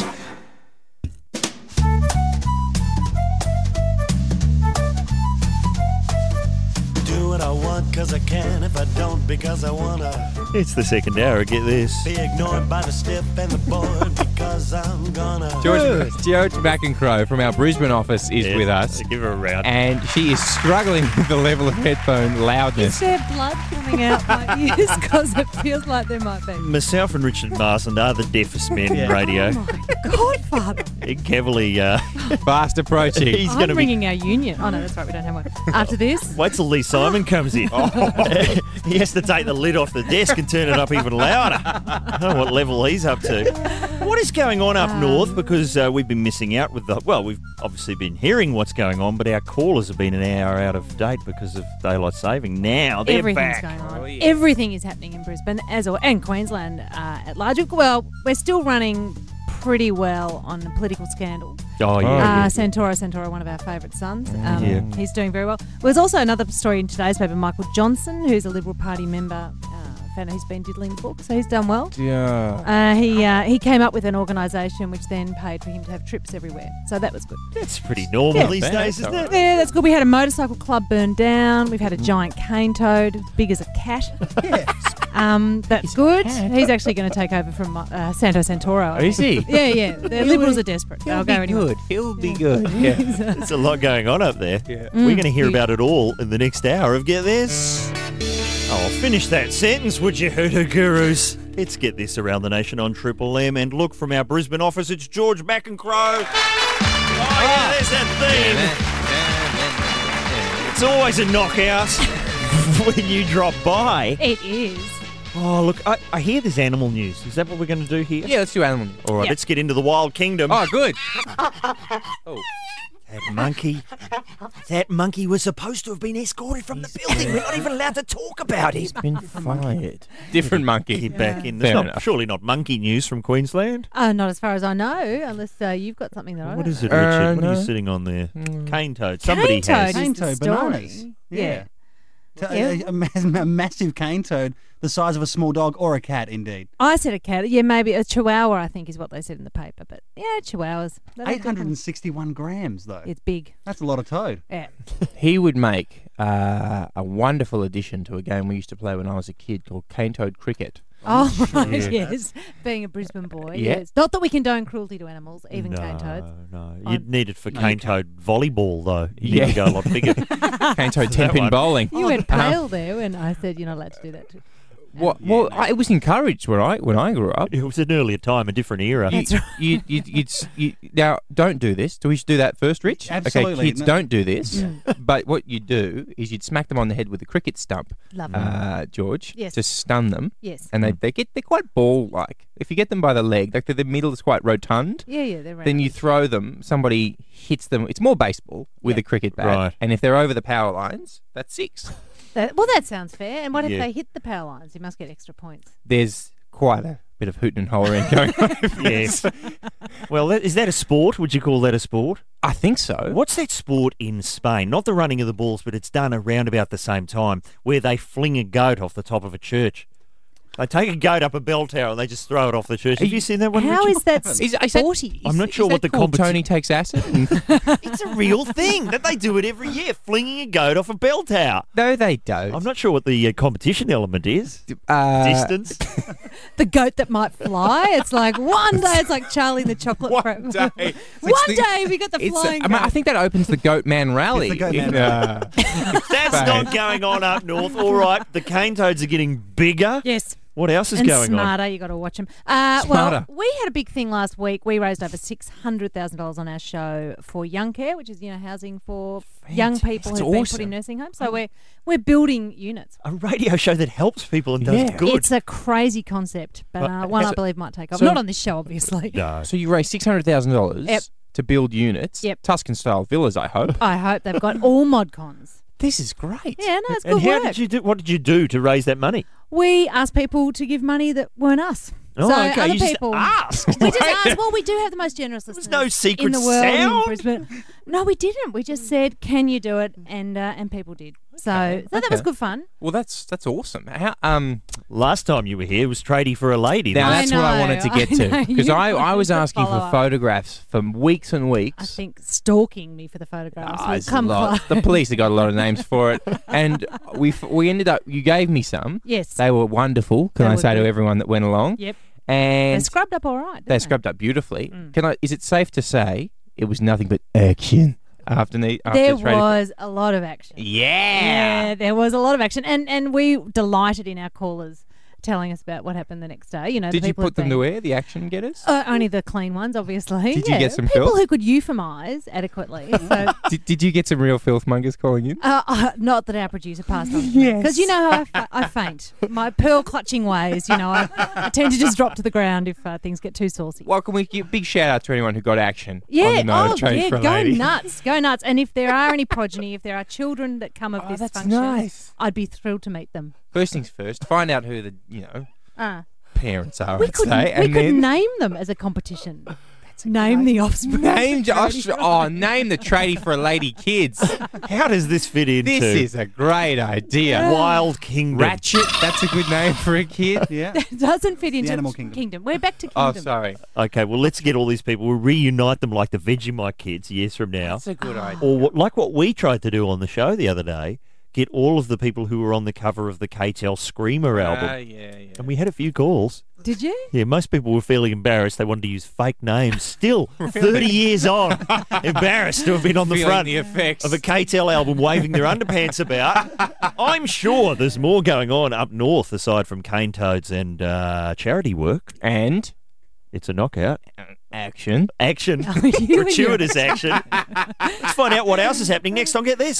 Do what I want because I can, if I don't because I wanna. It's the second hour, get this. Be ignored by the stiff and the bored because I'm gonna. George, George McEncrow from our Brisbane office is Yeah, with us. give her a round. And she is struggling with the level of headphone loudness. Is there blood coming out my ears? Because it feels like there might be. Myself and Richard Marsland are the deafest men in radio. Oh my God, Father. Heavily, uh, fast approaching. He's I'm going to be. ringing our union. Oh, no, that's right. We don't have one. After this. Wait till Lee Simon comes in. He has to take the lid off the desk and turn it up even louder. I don't know what level he's up to. What is going on up Um, north? Because uh, we've been missing out with the. Well, we've obviously been hearing what's going on, but our callers have been an hour out of date because of daylight saving. Now they're Everything's back. going on. Oh, yeah. Everything is happening in Brisbane as well, and Queensland uh, at large. Well, we're still running pretty well on the political scandal. Oh, yeah. Uh, yeah. Santoro, Santoro, one of our favourite sons. Um, Yeah. He's doing very well. There's also another story in today's paper, Michael Johnson, who's a Liberal Party member. Uh, found out he's been diddling the book, so he's done well. Yeah. Uh, he uh, he came up with an organisation which then paid for him to have trips everywhere. So that was good. That's pretty normal Yeah. these Bad, days, that's isn't all it? Yeah, that's good. We had a motorcycle club burned down. We've had a giant cane toad, big as a cat. Um, that's good. He's actually going to take over from uh, Santo Santoro. Oh, is he? Yeah, yeah. The He'll Liberals be- are desperate. He'll They'll be go anywhere. good. He'll be good. Yeah. There's a lot going on up there. Yeah. We're Mm. going to hear You- about it all in the next hour of Get This. Oh, finish that sentence, would you, Hoodoo Gurus? It's Get This around the nation on Triple M. And look, from our Brisbane office, it's George McEncrow. Oh, yeah, there's that theme. It's always a knockout when you drop by. It is. Oh, look, I, I hear there's animal news. Is that what we're going to do here? Yeah, let's do animal news. All right, Yeah. let's get into the wild kingdom. Oh, good. Oh. That monkey. That monkey was supposed to have been escorted from the building. We're not even allowed to talk about it. Been fired. Different monkey. Get back in. Fair There's not, enough. surely not monkey news from Queensland. Uh, not as far as I know, unless uh, you've got something that I What don't is it, know. Richard? Uh, what are no. you sitting on there? Mm. Cane toad. Somebody Cane has. toad. Cane is the toad story. bananas. Yeah. T- Yeah. A, a ma- a massive cane toad the size of a small dog or a cat, indeed. I said a cat. Yeah, maybe a chihuahua, I think is what they said in the paper. But yeah, chihuahuas. They don't do eight hundred anything. sixty-one grams, though. It's big. That's a lot of toad. Yeah. He would make uh, a wonderful addition to a game we used to play when I was a kid called Cane Toad Cricket. Oh, right, Yeah. yes. Being a Brisbane boy. Yeah. Yes. Not that we condone cruelty to animals, even no, cane toads. no. I'm- You'd need it for No, cane you can't. toad volleyball, though. You Yeah. need to go a lot bigger. Cane Toad That ten-pin one. bowling. You went Uh-huh. pale there when I said you're not allowed to do that. Too. What, well, I, it was encouraged when I when I grew up. It was an earlier time, a different era. You, you, you, you'd, s- you, now, don't do this. Do we do that first, Rich? Absolutely. Okay, kids, No. don't do this. But what you do is you'd smack them on the head with a cricket stump, Lovely. uh, George, Yes. to stun them. Yes. And they, they get they're quite ball-like. If you get them by the leg, like the, the middle is quite rotund. Yeah, yeah, they're round. Then you throw them. Somebody hits them. It's more baseball with Yeah. a cricket bat. Right. And if they're over the power lines, that's six. That, well, that sounds fair. And what if Yeah. they hit the power lines? You must get extra points. There's quite a bit of hooting and hollering going on. Yes. Well, that, is that a sport? Would you call that a sport? I think so. What's that sport in Spain? Not the running of the balls, but it's done around about the same time, where they fling a goat off the top of a church. They take a goat up a bell tower and they just throw it off the church. Have you seen that one? How Richard? is that Is- is that- sporty? I'm not Is sure what the that called competition. Tony takes acid. And- It's a real thing that they do it every year, flinging a goat off a bell tower. no, they don't. I'm not sure what the uh, competition element is. Uh, Distance. The goat that might fly. It's like one day it's like Charlie and the Chocolate One Factory. day. One It's the- day we got the It's, uh, flying I, mean, I goat. think that opens the Goat Man Rally. It's the Goat Man in, uh, That's Spain. not going on up north. All right, the cane toads are getting bigger. Yes. What else is and going smarter, on? you got to watch them. Uh, Smarter. well, we had a big thing last week. We raised over six hundred thousand dollars on our show for Young Care, which is you know housing for young people That's who've been put awesome. in nursing homes. So we're we're building units. A radio show that helps people and does Yeah. good. It's a crazy concept, but Well, uh, one so- I believe might take off. so- Not on this show, obviously. no. So you raise six hundred thousand dollars Yep. to build units, Yep. Tuscan style villas, I hope. I hope they've got all mod cons. This is great. Yeah, no, it's And good how work. did you do? What did you do to raise that money? We asked people to give money that weren't us. Oh, so okay, other you just people asked. We just asked. Well, we do have the most generous listeners no secret in the world sound? in Brisbane. No, we didn't. We just said, "Can you do it?" And uh, and people did. So, so that was Okay. good fun. Well, that's that's awesome. How, um, Last time you were here was tradie for a lady. now I that's what I know, wanted to get I to know. because You I, I was wanted to asking for follow up. photographs for weeks and weeks. I think stalking me for the photographs. Ah, will it's a come lot. close. The police have got a lot of names for it, and we f- we ended up. You gave me some. Yes. They were wonderful. Can They I were say to good. everyone that went along? Yep. And They scrubbed up all right. Didn't they they scrubbed up beautifully. Mm. Can I? Is it safe to say it was nothing but action after the after There trading? was a lot of action. Yeah. Yeah, there was a lot of action, and and we delighted in our callers telling us about what happened the next day. You know, Did the you people put them had to been- air, the action getters? Uh, only the clean ones, obviously. Did you Yeah, get some people filth? who could euphemize adequately? So, did, did you get some real filth mongers calling in? uh, uh, not that our producer passed on to me, because you know how I, fa- I faint. My pearl clutching ways. You know, I, I tend to just drop to the ground if uh, things get too saucy. Well, can we give big shout out to anyone who got action? on Yeah, the night oh of Trade yeah, for a go Lady? nuts, go nuts. And if there are any progeny, if there are children that come of Oh, this that's function, nice. I'd be thrilled to meet them. First things first, find out who the you know Uh, parents are. we I'd could say, we and could then name them as a competition. Name the offspring. name Tradie Josh. for a Oh, Lady. name the tradie for a lady kids. How does this fit into? This is a great idea. Wild Kingdom. Ratchet. That's a good name for a kid. Yeah. That doesn't fit into Animal Kingdom. Kingdom. We're back to Oh, Kingdom. sorry. Okay, well, let's get all these people. We'll reunite them like the Vegemite kids years from now. That's a good idea. Or what, like what we tried to do on the show the other day, get all of the people who were on the cover of the K T L Screamer album. Ah, yeah, yeah. And we had a few calls. Did you? Yeah, most people were feeling embarrassed. They wanted to use fake names. Still, thirty years on, embarrassed to have been on the Feeling front the effects. of a K T L album waving their underpants about. I'm sure there's more going on up north aside from cane toads and uh, charity work. And It's a knockout. action. Action. Oh, you and your- Gratuitous action. Let's find out what else is happening next on Get This.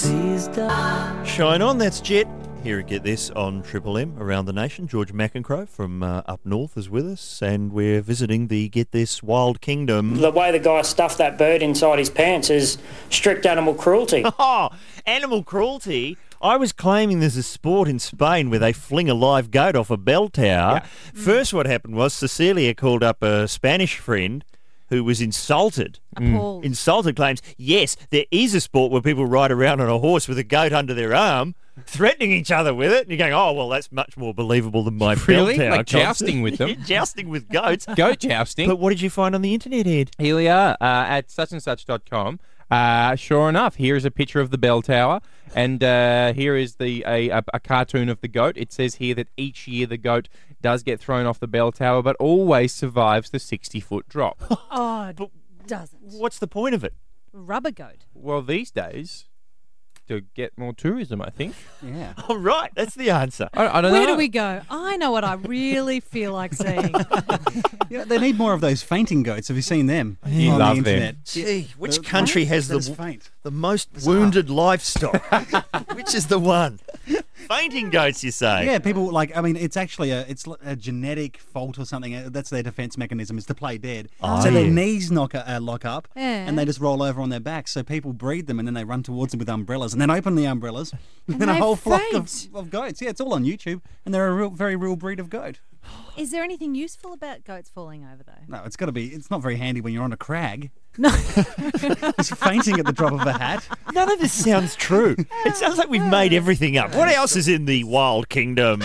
Shine on, that's Jet. Here at Get This on Triple M around the nation. George McEncrow from uh, up north is with us, and we're visiting the Get This Wild Kingdom. The way the guy stuffed that bird inside his pants is strict animal cruelty. Oh, animal cruelty. I was claiming there's a sport in Spain where they fling a live goat off a bell tower. First what happened was Cecilia called up a Spanish friend who was insulted. Appalled. Insulted, claims, yes, there is a sport where people ride around on a horse with a goat under their arm, threatening each other with it. And you're going, oh, well, that's much more believable than my Really? bell tower Like concept. jousting with them? Yeah, jousting with goats. Goat jousting. But what did you find on the internet, Ed? Here we are uh, at such and such dot com. Uh, sure enough, here is a picture of the bell tower, and uh, here is the a, a, a cartoon of the goat. It says here that each year the goat does get thrown off the bell tower, but always survives the sixty-foot drop. Oh, it doesn't. What's the point of it? Rubber goat. Well, these days, to get more tourism, I think. Yeah. Oh, right, that's the answer. I, I don't Where know. do we go? I know what I really feel like seeing. Yeah, they need more of those fainting goats. Have you seen them You on love the them. internet? Gee, which The- country has that the is faint? the most wounded livestock? Which is the one? Fainting goats, you say? Yeah, people like. I mean, it's actually a it's a genetic fault or something. Uh, That's their defense mechanism, is to play dead. Oh, so their yeah. knees knock uh, lock up, Yeah. and they just roll over on their backs. So people breed them, and then they run towards them with umbrellas, and then open the umbrellas, and, then a they whole flock of, faint. of goats. Yeah, it's all on YouTube, and they're a real, very real breed of goat. Is there anything useful about goats falling over, though? No, it's got to be. It's not very handy when you're on a crag. No. Just fainting at the drop of a hat. None of this sounds true. It sounds like we've made everything up. What else is in the Wild Kingdom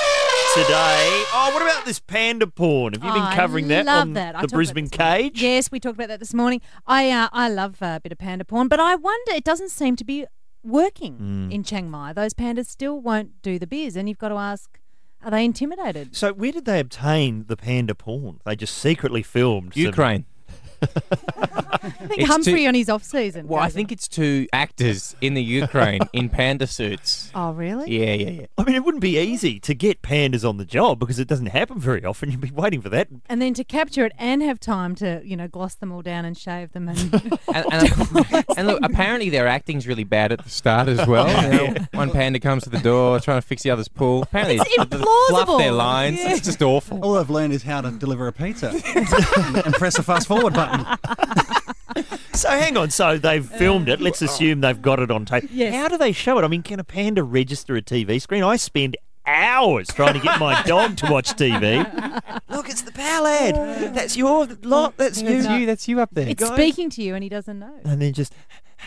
today? Oh, what about this panda porn? Have you been I covering that love on that. I the talked about Brisbane this morning. Cage? Yes, we talked about that this morning. I uh, I love a bit of panda porn, but I wonder, it doesn't seem to be working Mm. in Chiang Mai. Those pandas still won't do the biz, and you've got to ask, are they intimidated? So where did they obtain the panda porn? They just secretly filmed some- Ukraine. I think It's Humphrey too- on his off season. Well, I goes think it's two actors in the Ukraine in panda suits. on. Oh, really? Yeah, yeah, yeah. I mean, it wouldn't be easy to get pandas on the job because it doesn't happen very often. You'd be waiting for that. And then to capture it and have time to, you know, gloss them all down and shave them and And, and, and look, apparently their acting's really bad at the start as well. You know, one panda comes to the door trying to fix the other's pool. Apparently, It's they fluff implausible. their lines. Yeah. It's just awful. All I've learned is how to deliver a pizza and, and press a fast forward button. So hang on. So they've filmed it. Let's assume they've got it on tape. Yes. How do they show it? I mean, can a panda register a T V screen? I spend hours trying to get my dog to watch T V. Look, it's the Pallad. That's your lot. That's you. That's you. That's you up there. It's guys. speaking to you and he doesn't know. And then just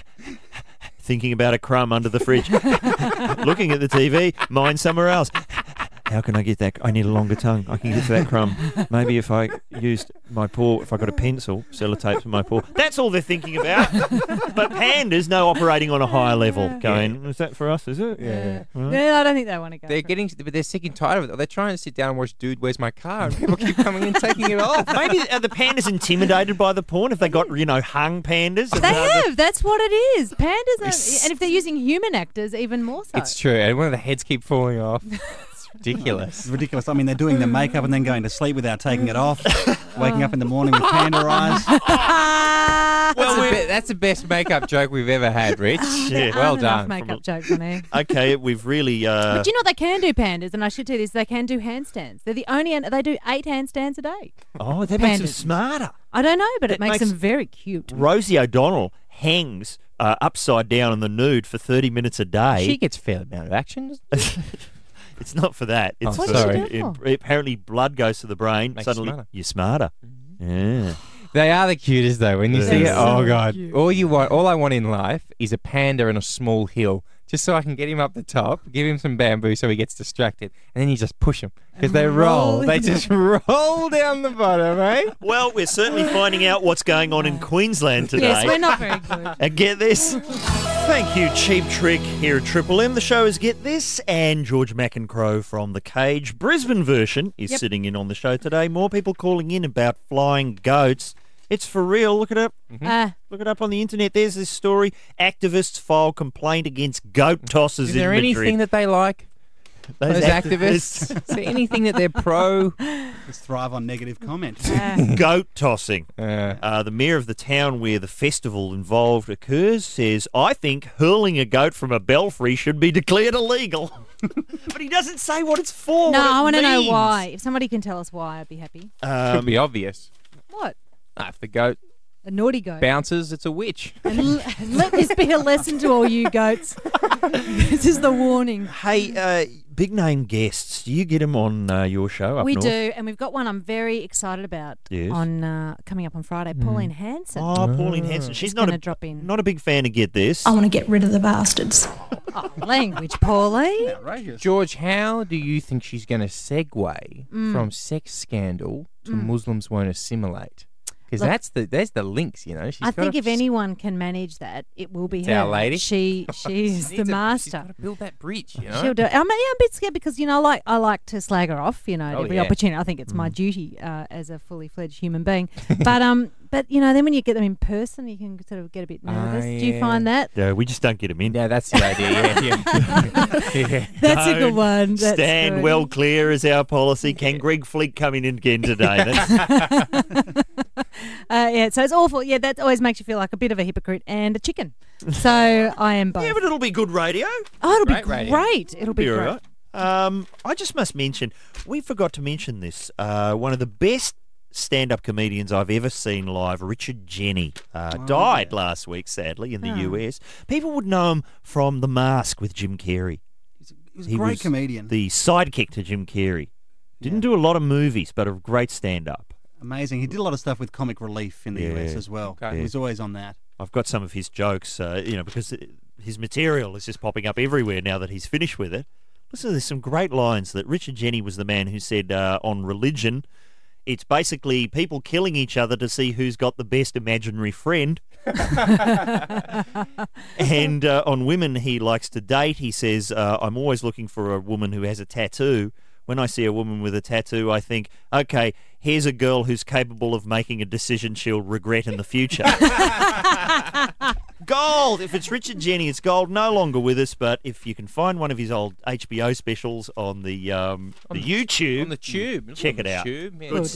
thinking about a crumb under the fridge. Looking at the T V, mind somewhere else. How can I get that? I need a longer tongue. I can get to that crumb. Maybe if I used my paw, if I got a pencil, sellotape to my paw. That's all they're thinking about. But pandas know operating on a higher level. Going, Yeah. is that for us, is it? Yeah. Right. Yeah, I don't think they want to go. They're for it. getting, but they're sick and tired of it. They're trying to sit down and watch Dude, Where's My Car? And people keep coming and taking it off. Maybe are the pandas intimidated by the porn? Have they got, you know, hung pandas? They have. That's what it is. Pandas are, and if they're using human actors, even more so. It's true. And one of the heads keep falling off. It's ridiculous. It's ridiculous. I mean, they're doing the makeup and then going to sleep without taking it off. Waking up in the morning with panda eyes. That's, the be- that's the best makeup joke we've ever had, Rich. Yeah. Well Aren't enough done. makeup jokes on there. Okay, we've really. Uh, But do you know what they can do, pandas? And I should tell you this: they can do handstands. They're the only. They do eight handstands a day. oh, that makes them Pandas. smarter. I don't know, but That it makes, makes- them very cute. Rosie O'Donnell hangs uh, upside down in the nude for thirty minutes a day. She gets a fair amount of action. doesn't she? It's not for that. It's Oh, for sorry. What's she do it- apparently blood goes to the brain. Makes you Suddenly smarter. you're smarter. Yeah. They are the cutest though. When you Yeah. see it, They're oh so god! cute. All you want, all I want in life is a panda and a small hill, just so I can get him up the top, give him some bamboo so he gets distracted, and then you just push him because they roll. They just roll down the bottom, eh? Well, we're certainly finding out what's going on in Queensland today. Yes, we're not very good. And get this. Thank you, Cheap Trick here at Triple M. The show is Get This, and George McEncroe from The Cage. Brisbane version is Yep. sitting in on the show today. More people calling in about flying goats. It's for real. Look it up. Uh, Look it up on the internet. There's this story. Activists file complaint against goat tossers Is there in Madrid. anything that they like? Those, activists? Is there anything that they're pro? Just thrive on negative comment. Goat tossing. Uh, Uh, the mayor of the town where the festival involved occurs says, I think hurling a goat from a belfry should be declared illegal. But he doesn't say what it's for. no, what it I want to know means. why. If somebody can tell us why, I'd be happy. should Um, be obvious. What? Ah, if the goat A naughty goat. bounces, it's a witch. And l- let this be a lesson to all you goats. This is the warning. hey, uh, big name guests. Do you get them on uh, your show up We north? do, and we've got one I'm very excited about Yes. on uh, coming up on Friday. Pauline Hanson. Oh, Pauline Hanson. She's is not gonna a, drop in. not a big fan of Get This. I want to get rid of the bastards. Oh, language, Pauline. Outrageous. George, how do you think she's going to segue Mm. from sex scandal to Mm. Muslims won't assimilate? Because Look- that's the there's the links, you know. She's I think gotta if anyone can manage that, it will be It's her. Our Lady. She she's She the needs a- She's master. got to build that bridge, you know. She'll do it. I'm, yeah, I'm a bit scared because you know, I like I like to slag her off. You know, at Oh, every yeah. opportunity. I think it's my duty uh, as a fully fledged human being. But um, but you know, then when you get them in person, you can sort of get a bit nervous. Do you yeah. find that? Yeah, we just don't get them in. Yeah, that's the idea. Yeah, yeah. yeah. That's a good Don't one. That's Stand good. well clear is our policy. Can Greg Fleek come in again today? That's, Uh, yeah, so it's awful. Yeah, that always makes you feel like a bit of a hypocrite and a chicken. So I am both. yeah, but it'll be good radio. oh, it'll Great be radio. great. It'll be, Be all great. right. Um, I just must mention, we forgot to mention this. Uh, one of the best stand-up comedians I've ever seen live, Richard Jenny, uh, Oh, died yeah. last week, sadly, in the Oh. U S. People would know him from The Mask with Jim Carrey. He was a He great was comedian. The sidekick to Jim Carrey. Didn't Yeah. do a lot of movies, but a great stand-up. Amazing. He did a lot of stuff with Comic Relief in the U S Yeah. as well. Okay. He was always on that. I've got some of his jokes, uh, you know, because his material is just popping up everywhere now that he's finished with it. Listen, there's some great lines that Richard Jenny was the man who said uh, on religion, it's basically people killing each other to see who's got the best imaginary friend. And uh, on women he likes to date, he says, uh, I'm always looking for a woman who has a tattoo. When I see a woman with a tattoo, I think, okay, here's a girl who's capable of making a decision she'll regret in the future. Gold! If it's Richard Jenny, it's gold. No longer with us, but if you can find one of his old H B O specials on the um, the YouTube, on the tube. check On it the out. tube, yeah. Good Will do. stuff.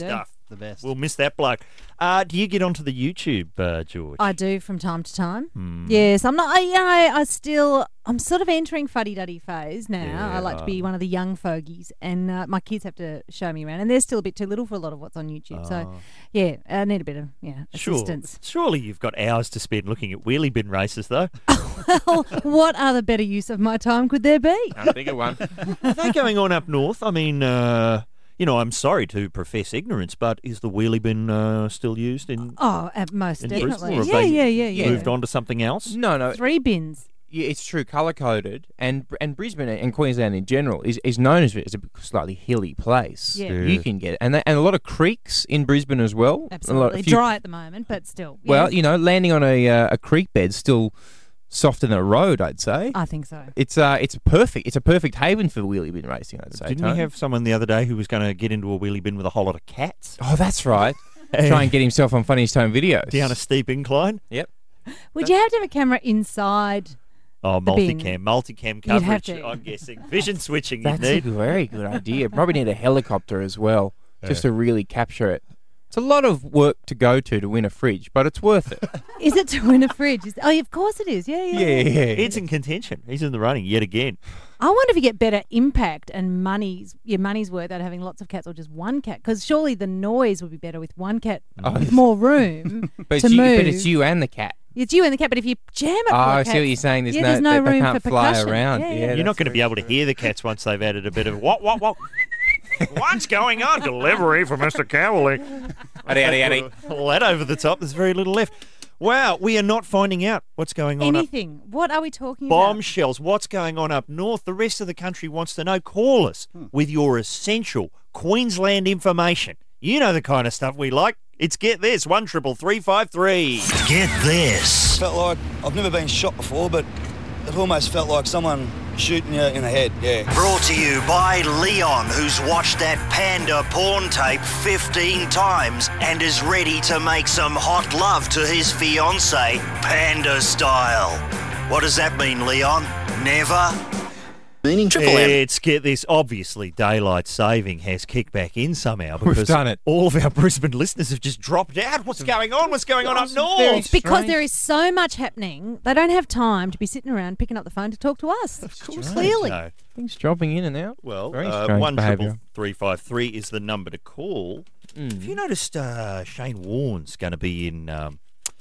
the best. We'll miss that bloke. Uh, do you get onto the YouTube, uh, George? I do from time to time. Hmm. Yes, I'm not. I, you know, I still. I'm sort of entering fuddy-duddy phase now. Yeah. I like to be one of the young fogies, and uh, my kids have to show me around, and they're still a bit too little for a lot of what's on YouTube. So, Oh. yeah, I need a bit of yeah Sure. assistance. Surely you've got hours to spend looking at wheelie bin races, though. Well, what other better use of my time could there be? A bigger one. Are they going on up north? I mean, uh, you know, I'm sorry to profess ignorance, but is the wheelie bin uh, still used in? Oh, uh, most in definitely. Brisbane, or have Yeah, they yeah, yeah, yeah. Moved on to something else? No, no. Three bins. Yeah, it's true, colour coded, and and Brisbane and Queensland in general is, is known as, as a slightly hilly place. Yeah. You can get it, and they, and a lot of creeks in Brisbane as well. A lot- Absolutely a few- dry at the moment, but still. Well, yes. you know, landing on a uh, a creek bed's still softer than a road, I'd say. I think so. It's uh, it's perfect. It's a perfect haven for wheelie bin racing, I'd say. Didn't Tony. we have someone the other day who was going to get into a wheelie bin with a whole lot of cats? Oh, that's right. Try and get himself on Funniest Home Videos. Down a steep incline? Yep. Would you have to have a camera inside? Oh, the bin? multicam, multicam You'd have coverage, to. I'm guessing. Vision switching That's you a need. very good idea. Probably need a helicopter as well, just Yeah. to really capture it. It's a lot of work to go to to win a fridge, but it's worth it. Is it to win a fridge? Is, oh, of course it is. Yeah, yeah. Yeah, yeah. It's in contention. He's in the running yet again. I wonder if you get better impact and money's your money's worth out of having lots of cats or just one cat. Because surely the noise would be better with one cat Oh, with more room But to it's, you, move. but it's you and the cat. It's you and the cat. But if you jam it, Oh, full of I see what cats, you're saying. There's yeah, no, there's no they, room they can't for fly percussion. around. Yeah, Yeah, yeah. You're that's not going to very be able to hear the cats once they've added a bit of what, what, what. What's going on? Delivery for Mister Cowley. Addy, addy, addy. All that over the top. There's very little left. Wow, we are not finding out what's going on up Anything. What are we talking about? bombshells. What's going on up north? The rest of the country wants to know. Call us with your essential Queensland information. You know the kind of stuff we like. It's Get This, one triple three five three. Get this. Felt like I've never been shot before, but it almost felt like someone shooting you in the head. Yeah. Brought to you by Leon, who's watched that panda porn tape fifteen times and is ready to make some hot love to his fiancée, panda style. What does that mean, Leon? Never? Meaning Triple M. It's Get This. Obviously, daylight saving has kicked back in somehow because done it. all of our Brisbane listeners have just dropped out. What's going on? What's going on up north? It's because there is so much happening. They don't have time to be sitting around picking up the phone to talk to us. Clearly. No. Things dropping in and out. Well, Very uh, strange one triple behaviour. three five three is the number to call. Have you noticed uh, Shane Warne's going to be in? Um,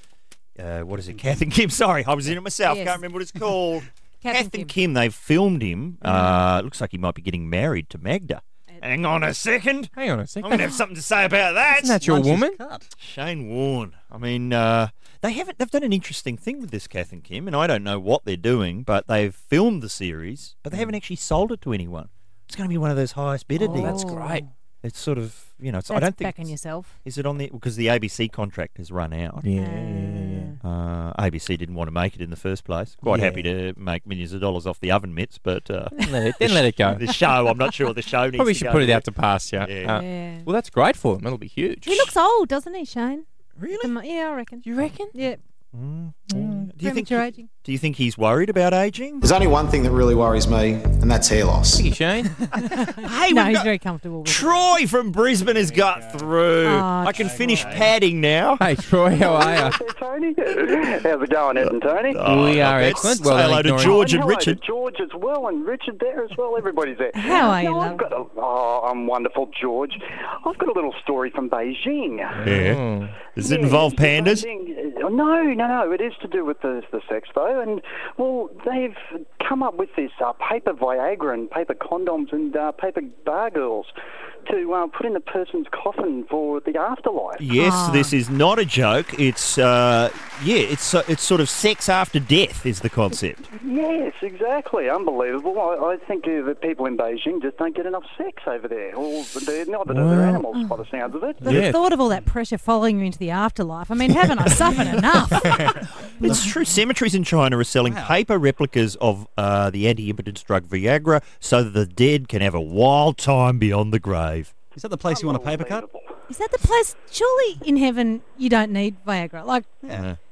uh, what is it? Kath and Kim. Sorry, I was in it myself. Yes. Can't remember what it's called. Kath Kath and and Kim. Kim. They've filmed him. Uh, looks like he might be getting married to Magda. Hang on a second. Hang on a I'm second. going to have something to say about that. Isn't that your Lunch is woman? cut. Shane Warne. I mean, uh, they haven't. They've done an interesting thing with this Kath and Kim, and I don't know what they're doing, but they've filmed the series, but they haven't actually sold it to anyone. It's going to be one of those highest bidder Oh, deals. that's great. It's sort of, you know, it's, I That's don't think. backing it's- yourself. Is it on the because the A B C contract has run out? Yeah, yeah, yeah. Uh, A B C didn't want to make it in the first place. Quite Yeah. happy to make millions of dollars off the oven mitts, but uh, Then let it, then let it go. the show, I'm not sure the show needs Probably to should go put it there. out to pasture. Yeah. Uh, Yeah. Well, that's great for him. That'll be huge. He looks old, doesn't he, Shane? Really? The mo- yeah, I reckon. You reckon? Yeah. Mm. Do you think? Premature aging. Do you think he's worried about aging? There's only one thing that really worries me, and that's hair loss. Thank you, Shane. Hey, No, we've he's got very comfortable with it. Troy from Brisbane has got through. Oh, I can finish padding now. Hey, Troy, how are you? Tony. How's it going, Ed and Tony? Oh, we not are bad. excellent. Say Well done, hello to ignoring- George And and hello Richard. to George as well, and Richard there as well. Everybody's there. How are you, Now, love? I've got a, oh, I'm wonderful, George. I've got a little story from Beijing. Yeah. Oh. Does it Yeah, involve it's pandas? Beijing. Uh, No, no, no. It is to do with the, the sex, though. And, well, they've come up with this uh, paper Viagra and paper condoms and uh, paper bar girls to uh, put in a person's coffin for the afterlife. Yes, Ah. this is not a joke. It's uh, yeah, it's uh, it's sort of sex after death is the concept. Yes, exactly. Unbelievable. I, I think uh, that people in Beijing just don't get enough sex over there. Or they're not that they're Well- animals, by the sounds of it. The Yeah. thought of all that pressure following you into the afterlife. I mean, haven't I suffered enough? It's true. Cemeteries in China are selling paper replicas of uh, the anti-impotence drug Viagra so that the dead can have a wild time beyond the grave. Is that the place you want a paper cut? Is that the place? Surely in heaven you don't need Viagra. Like, Yeah.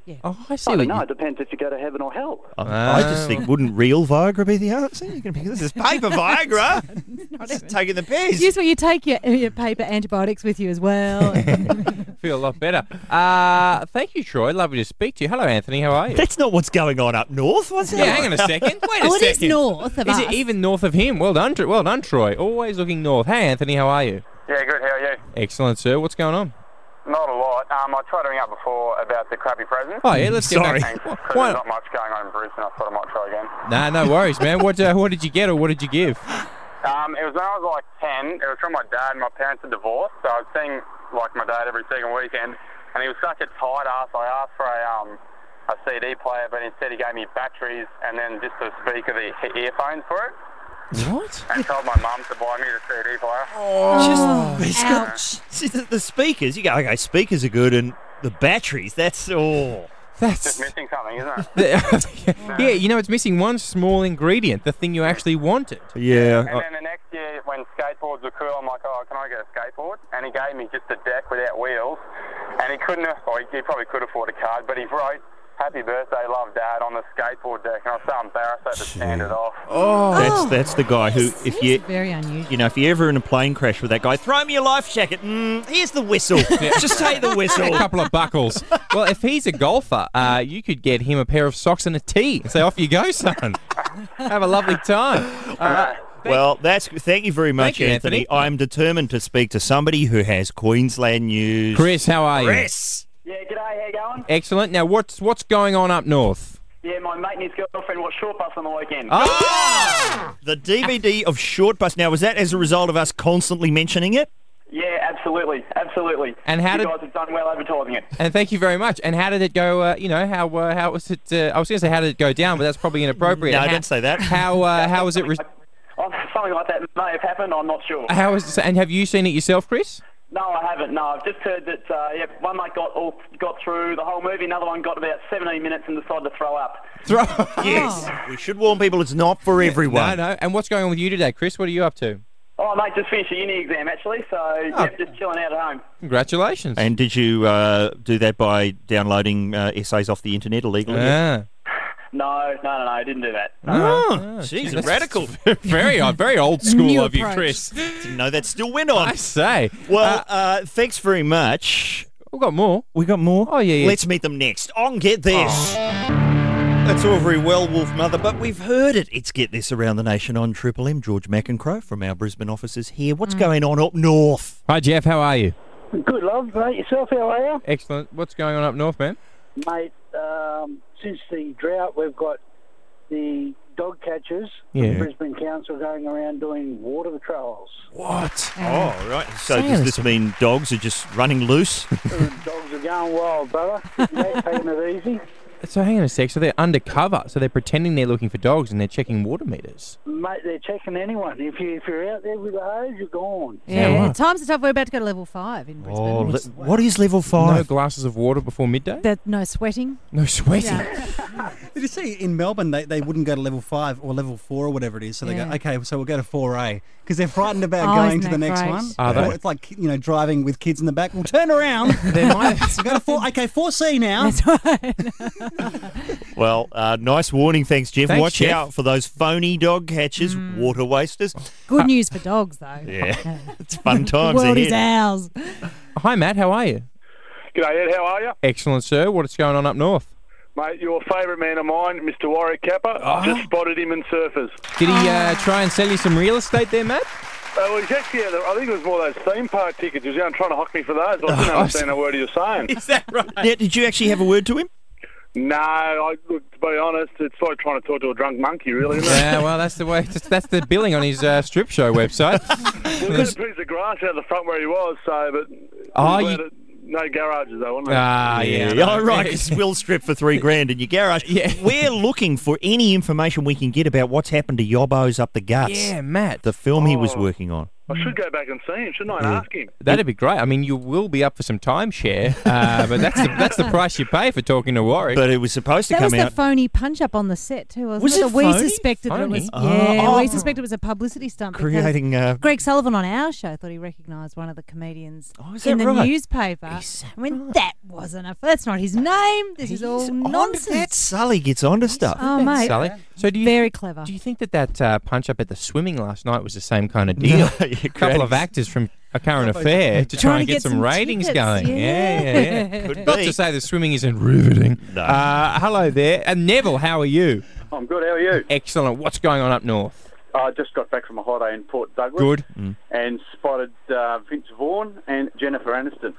Yeah. Oh, I see I what don't know. you... It depends if you go to heaven or hell. I, I just think, wouldn't real Viagra be the answer? You can pick, this is paper Viagra. Just taking the piss. Use where you take your, your paper antibiotics with you as well. Feel a lot better. Uh, thank you, Troy. Lovely to speak to you. Hello, Anthony. How are you? That's not what's going on up north, was it? Yeah, hang on a second. Wait a oh, it second. is north of Is us. it even north of him? Well done, Tro- well done, Troy. Always looking north. Hey, Anthony. How are you? Yeah, good. How are you? Excellent, sir. What's going on? Not a lot. Um, I tried to ring up before about the crappy presents. Oh, yeah, let's get Sorry. back. Because Why- there's not much going on in Brisbane. I thought I might try again. Nah, no worries, man. What uh, what did you get or what did you give? Um, it was when I was like ten. It was from my dad. My parents are divorced, so I was seeing like my dad every second weekend, and he was such a tight ass. I asked for a um a C D player, but instead he gave me batteries and then just a speaker, the he- earphones for it. What? And told my mum to buy me the C D player. Oh, just, ouch. See, the, the speakers, you go, okay, speakers are good, and the batteries, that's all. That's Just missing something, isn't it? yeah, you know, it's missing one small ingredient, the thing you actually wanted. Yeah. And then the next year, when skateboards were cool, I'm like, oh, can I get a skateboard? And he gave me just a deck without wheels. And he couldn't, or he he probably could afford a card, but he wrote, happy birthday, love, Dad, on the skateboard deck. And I was so embarrassed I had to stand it off. Oh, that's that's the guy who, if He's you, very unusual. you know, if you're ever in a plane crash with that guy, throw me your life jacket. Mm, here's the whistle. Just take the whistle. A couple of buckles. Well, if he's a golfer, uh, you could get him a pair of socks and a tee and say, off you go, son. Have a lovely time. Uh, Well, that's thank you very much, you, Anthony. Anthony. I'm determined to speak to somebody who has Queensland news. Chris, how are you? Chris. Yeah, g'day, how you going? Excellent. Now, what's what's going on up north? Yeah, my mate and his girlfriend watched Short Bus on the weekend. Oh! The D V D of Short Bus. Now, was that as a result of us constantly mentioning it? Yeah, absolutely, absolutely. And how you did- guys have done well advertising it. And thank you very much. And how did it go? Uh, you know, how uh, how was it? Uh, I was going to say how did it go down, but that's probably inappropriate. No, how, don't say that. How uh, how was it? Re- Oh, something like that may have happened, I'm not sure. how was? And have you seen it yourself, Chris? No, I haven't. No, I've just heard that uh, yeah, one mate got all got through the whole movie, another one got about seventeen minutes and decided to throw up. Throw. Yes. We should warn people it's not for everyone. No, no. And what's going on with you today, Chris? What are you up to? Oh, mate, just finished a uni exam actually, so Oh. yeah, just chilling out at home. Congratulations. And did you uh, do that by downloading uh, essays off the internet illegally? Yeah. No, no, no, no, I didn't do that. Oh, Oh, jeez, that's radical. very odd, very old school New of you, approach. Chris. Didn't know that still went on. I say. Well, Uh, uh, thanks very much. we've got more. We got more? Oh, yeah, yeah. Let's meet them next on Get This. That's all very well, Wolf Mother, but we've heard it. It's Get This around the nation on Triple M. George McEncrow from our Brisbane offices here. What's going on up north? Hi, Jeff. How are you? Good, love, mate. Yourself, how are you? Excellent. What's going on up north, man? Mate, um, since the drought, we've got the dog catchers Yeah. from Brisbane Council going around doing water patrols. What? Oh, right. So Hang does on a this second. mean dogs are just running loose? The dogs are going wild, brother. They're taking it easy. So hang on a sec. So they're undercover. So they're pretending they're looking for dogs and they're checking water meters. Mate, they're checking anyone. If, you, if you're out there with a hose, you're gone. Yeah, Yeah, right. times are tough. We're about to go to level five in Brisbane. Oh, It's- le- what is level No five? glasses of water before midday? that no sweating. No sweating. Yeah. Did you see in Melbourne they, they wouldn't go to level five or level four or whatever it is? So they Yeah. go, okay, so we'll go to four A because they're frightened about Oh, going isn't to the that next great? one. Are they? Or it's like, you know, driving with kids in the back. Well, turn around. They might. So go to four. Okay, four C now. That's right. Well, uh, nice warning. Thanks, Jeff. Thanks, Watch Jeff. out for those phony dog catchers, water wasters. Good news for dogs, though. Yeah, it's fun The times world ahead. is ours. Hi, Matt. How are you? G'day, Ed. How are you? Excellent, sir. What's going on up north? Mate, your favourite man of mine, Mister Warwick Kappa, Oh. just spotted him in Surfers. Did he uh, try and sell you some real estate there, Matt? Uh, well, he's actually, had the- I think it was more those theme park tickets. He was down trying to hock me for those. I didn't Oh, understand a word he was saying. Is that right? Now, did you actually have a word to him? No, I, look, to be honest, it's like trying to talk to a drunk monkey, really, isn't it? Yeah, well, that's the way. That's, that's the billing on his uh, strip show website. Well, there's a piece of grass out the front where he was, so, but Oh, I'm you- glad it- no garages, though, wasn't it? Ah, yeah. Yeah, oh, right, 'cause we'll strip for three grand in your garage. Yeah. We're looking for any information we can get about what's happened to Yobbos up the guts. Yeah, Matt. The film he was Oh. working on. I should go back and see him, shouldn't I, and Yeah. ask him? That'd be great. I mean, you will be up for some timeshare, uh, but that's the, that's the price you pay for talking to Warwick. But it was supposed to That was come the out. phony punch-up on the set, too, wasn't Was it? it That we phony? suspected that it was, Phony? yeah, Oh. we suspected it was a publicity stunt. because Creating, uh, Greg Sullivan on our show thought he recognised one of the comedians is in that the right? newspaper. I went, that wasn't a, that's not his name. This is all nonsense. Sully gets onto stuff. Oh, mate. Sully. So do you, Very clever. Do you think that that uh, punch-up at the swimming last night was the same kind of deal? No, A couple of actors from A Current Affair to try and get, some, ratings tickets, going. yeah. Yeah, yeah, yeah. Could Not be. to say the swimming isn't riveting. No. Uh, hello there. And Neville, how are you? I'm good, how are you? Excellent. What's going on up north? I just got back from a holiday in Port Douglas. Good. And spotted uh, Vince Vaughn and Jennifer Aniston.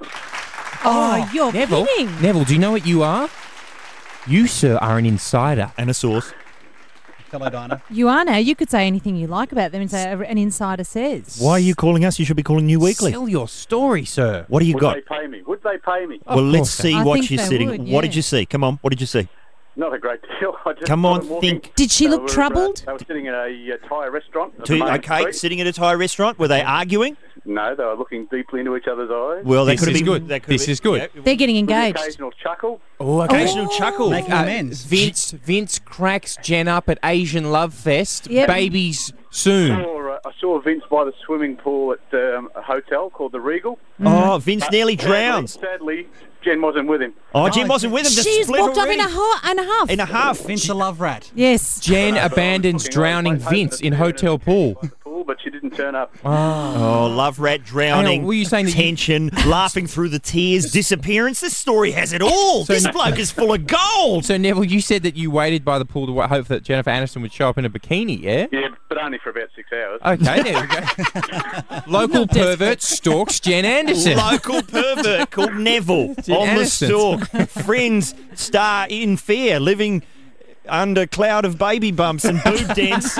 Oh, you're Neville, kidding. Neville, do you know what you are? You, sir, are an insider. And a source. Hello, Dinah. You are now. You could say anything you like about them and say an insider says. Why are you calling us? You should be calling New Weekly. Sell your story, sir. What do you Would got? they pay me? Would they pay me? Well, let's course they- see I what think she's they sitting. would, What yeah. did you see? Come on. What did you see? Not a great deal. I just Come saw on, them walking. think. Did she They look were, uh, troubled? They were sitting in a uh, Thai restaurant. at Two, the main okay, street. sitting at a Thai restaurant. Were they arguing? No, they were looking deeply into each other's eyes. Well, they This could have is been good. They could This have is good. Yeah. They're getting With an engaged. occasional chuckle. Oh, Occasional chuckle. Making amends. Vince Vince cracks Jen up at Asian Love Fest. Yep. Babies soon. I saw, uh, I saw Vince by the swimming pool at um, a hotel called the Regal. Oh, Vince But nearly sadly- drowns. Sadly, Jen wasn't with him. Oh, Jim wasn't with him. Just She's split walked off already. in a, ha- and a half. In a half. Vince the love rat. Yes. Jen abandons Looking like drowning my husband Vince in had hotel pool. by the pool, but she didn't turn up. Oh, love rat drowning. Hang on, were you saying that you- tension, laughing through the tears, disappearance? This story has it all. This bloke is full of gold. So Neville, you said that you waited by the pool to wa- hope that Jennifer Aniston would show up in a bikini, yeah? Yeah, but only for about six hours. Okay, there we go. Local pervert stalks Jen Anderson. Local pervert called Neville Jen on the Aniston. stalk. Friends star in fear, living under cloud of baby bumps and boob dance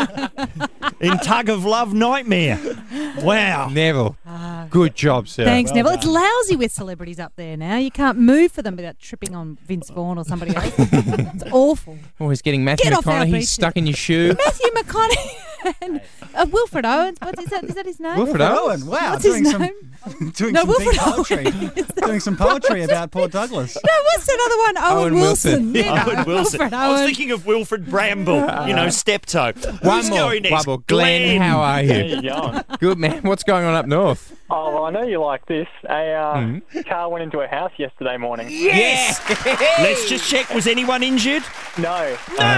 in tug of love nightmare. Wow. Neville, good job, sir. Thanks, Neville. It's lousy with celebrities up there now. You can't move for them without tripping on Vince Vaughn or somebody else. It's awful. Always getting Matthew Get off our McConaughey beaches. stuck in your shoe. Matthew McConaughey and uh, Wilfred Owens. What is that? Is that his name? Wilfred Owen. Wow, What's doing his some name? doing No, some Wilfred big poetry. Owen. doing some poetry about Port Douglas. No, what's another one? Owen, Owen Wilson. Wilson. You know, Owen Wilson. Wilfred I was Owen. thinking of Wilfred Bramble, you know, Steptoe. One Who's more. going next? One more. Glenn, how are you? How you going? Good, man. What's going on up north? Oh, well, I know you like this. A uh, Mm-hmm. car went into a house yesterday morning. Yes! Let's just check. Was anyone injured? No.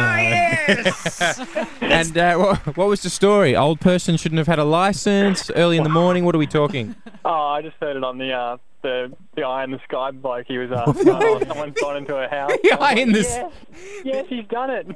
And uh, what, what was the story? Old person shouldn't have had a license. Early in the morning. What are we talking? Oh, I just heard it on the uh, the the eye in the sky bloke. He was uh, oh, someone's gone into a house. The I was eye in the yes, yes, he's done it.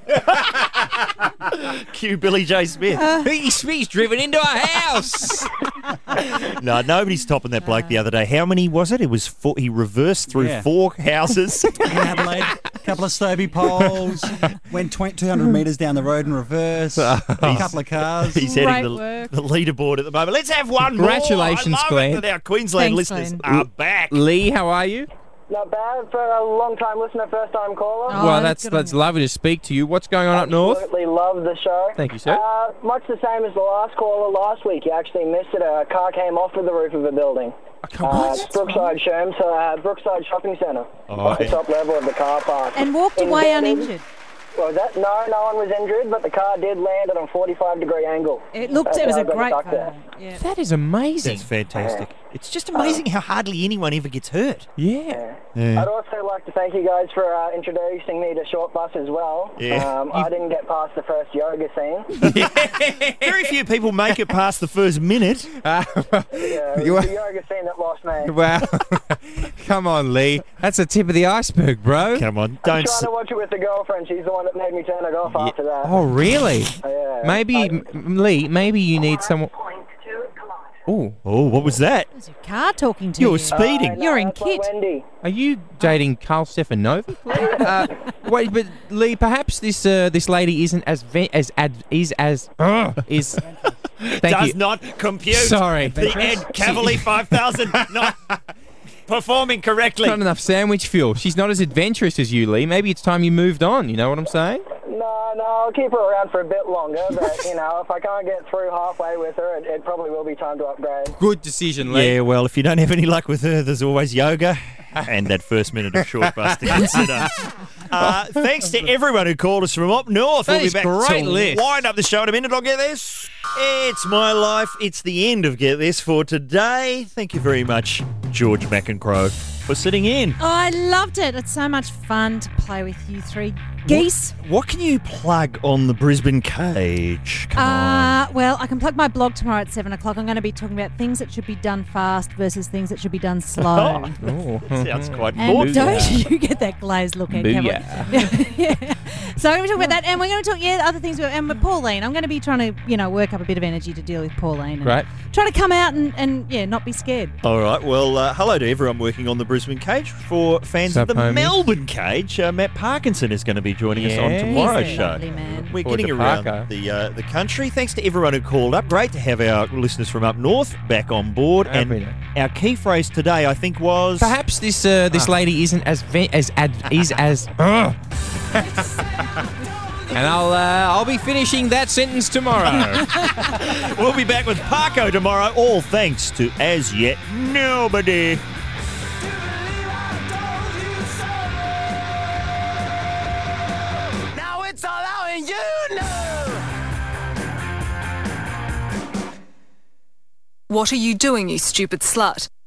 Cue Billy J. Smith. he's, he's driven into a house. No, nobody's topping that bloke the other day. How many was it? It was four. He reversed through Yeah. four houses. In Adelaide, a couple of Stobie poles, went two hundred metres down the road in reverse, a couple of cars. He's Great heading the, work. the leaderboard at the moment. Let's have one more. Congratulations, I love Glenn. it that our Queensland Thanks, listeners Glenn. are back. Lee, how are you? Not bad for a long-time listener, first-time caller. Oh, well, that's good on that's you. lovely to speak to you. What's going on up north? Absolutely love the show. Thank you, sir. Uh, much the same as the last caller last week. You actually missed it. A car came off of the roof of a building. Come Uh, on. it's Brookside Sherms, uh, Brookside Shopping Centre. Oh, at the yeah. top level of the car park. And walked away Embedded- uninjured. Well, that no, no one was injured, but the car did land at a forty-five degree angle. It looked. That's It was how a I got great stuck car. there. Yeah. That is amazing. That's fantastic. It's just amazing how hardly anyone ever gets hurt. Yeah. Yeah. I'd also like to thank you guys for uh, introducing me to Short Bus as well. Yeah. Um, I didn't get past the first yoga scene. Very few people make it past the first minute. Uh, Yeah, it You was are- the yoga scene that lost me. well, come on, Lee. That's the tip of the iceberg, bro. Come on, I'm don't. trying S- to watch it with the girlfriend. She's the one that made me turn it off after that. Oh, really? Yeah. Maybe, I- m- Lee. Maybe you need someone. Oh, oh, what was that? It was your car talking to You you. were speeding. Uh, no, You're in that's my kit. Wendy. are you dating Carl Stefanovic? Lee? uh, wait, but Lee, perhaps this uh, this lady isn't as ve- as ad- is as uh, is. Thank Does you. not compute. Sorry. The Ed Cavalier five thousand not performing correctly. Not enough sandwich fuel. She's not as adventurous as you, Lee. Maybe it's time you moved on. You know what I'm saying? No, Uh, no, I'll keep her around for a bit longer, but, you know, if I can't get through halfway with her, it, it probably will be time to upgrade. Good decision, Lee. Yeah, well, if you don't have any luck with her, there's always yoga and that first minute of short bus to consider. Uh, thanks to everyone who called us from up north. That we'll be is back great to list. wind up the show in a minute. I'll get this. It's my life. It's the end of Get This for today. Thank you very much, George McEncrow, for sitting in. Oh, I loved it. It's so much fun to play with you three geese. What, what can you plug on the Brisbane Cage? Come Uh, well, I can plug my blog tomorrow at seven o'clock. I'm going to be talking about things that should be done fast versus things that should be done slow. Oh, sounds quite And thoughtful. don't you get that glazed look at Cameron? Booyah. Yeah. So I'm going to talk about that, and we're going to talk, yeah, other things. And with Pauline, I'm going to be trying to, you know, work up a bit of energy to deal with Pauline. And Right. Try to come out and, and yeah, not be scared. All right. Well, uh, hello to everyone working on the Brisbane Cage. For fans Sup, of the homies? Melbourne Cage, uh, Matt Parkinson is going to be joining us on Yeah. tomorrow's He's a show. lovely man. We're Forward getting to around Parker. the uh, the country. Thanks to everyone who called up. Great to have our listeners from up north back on board. Happy And our key phrase today, I think, was Perhaps this uh, this Ah. lady isn't as ve- as ad- is as. Ugh. And I'll uh, I'll be finishing that sentence tomorrow. We'll be back with Parko tomorrow. All thanks to As Yet Nobody. Now it's all out and you know. What are you doing, you stupid slut?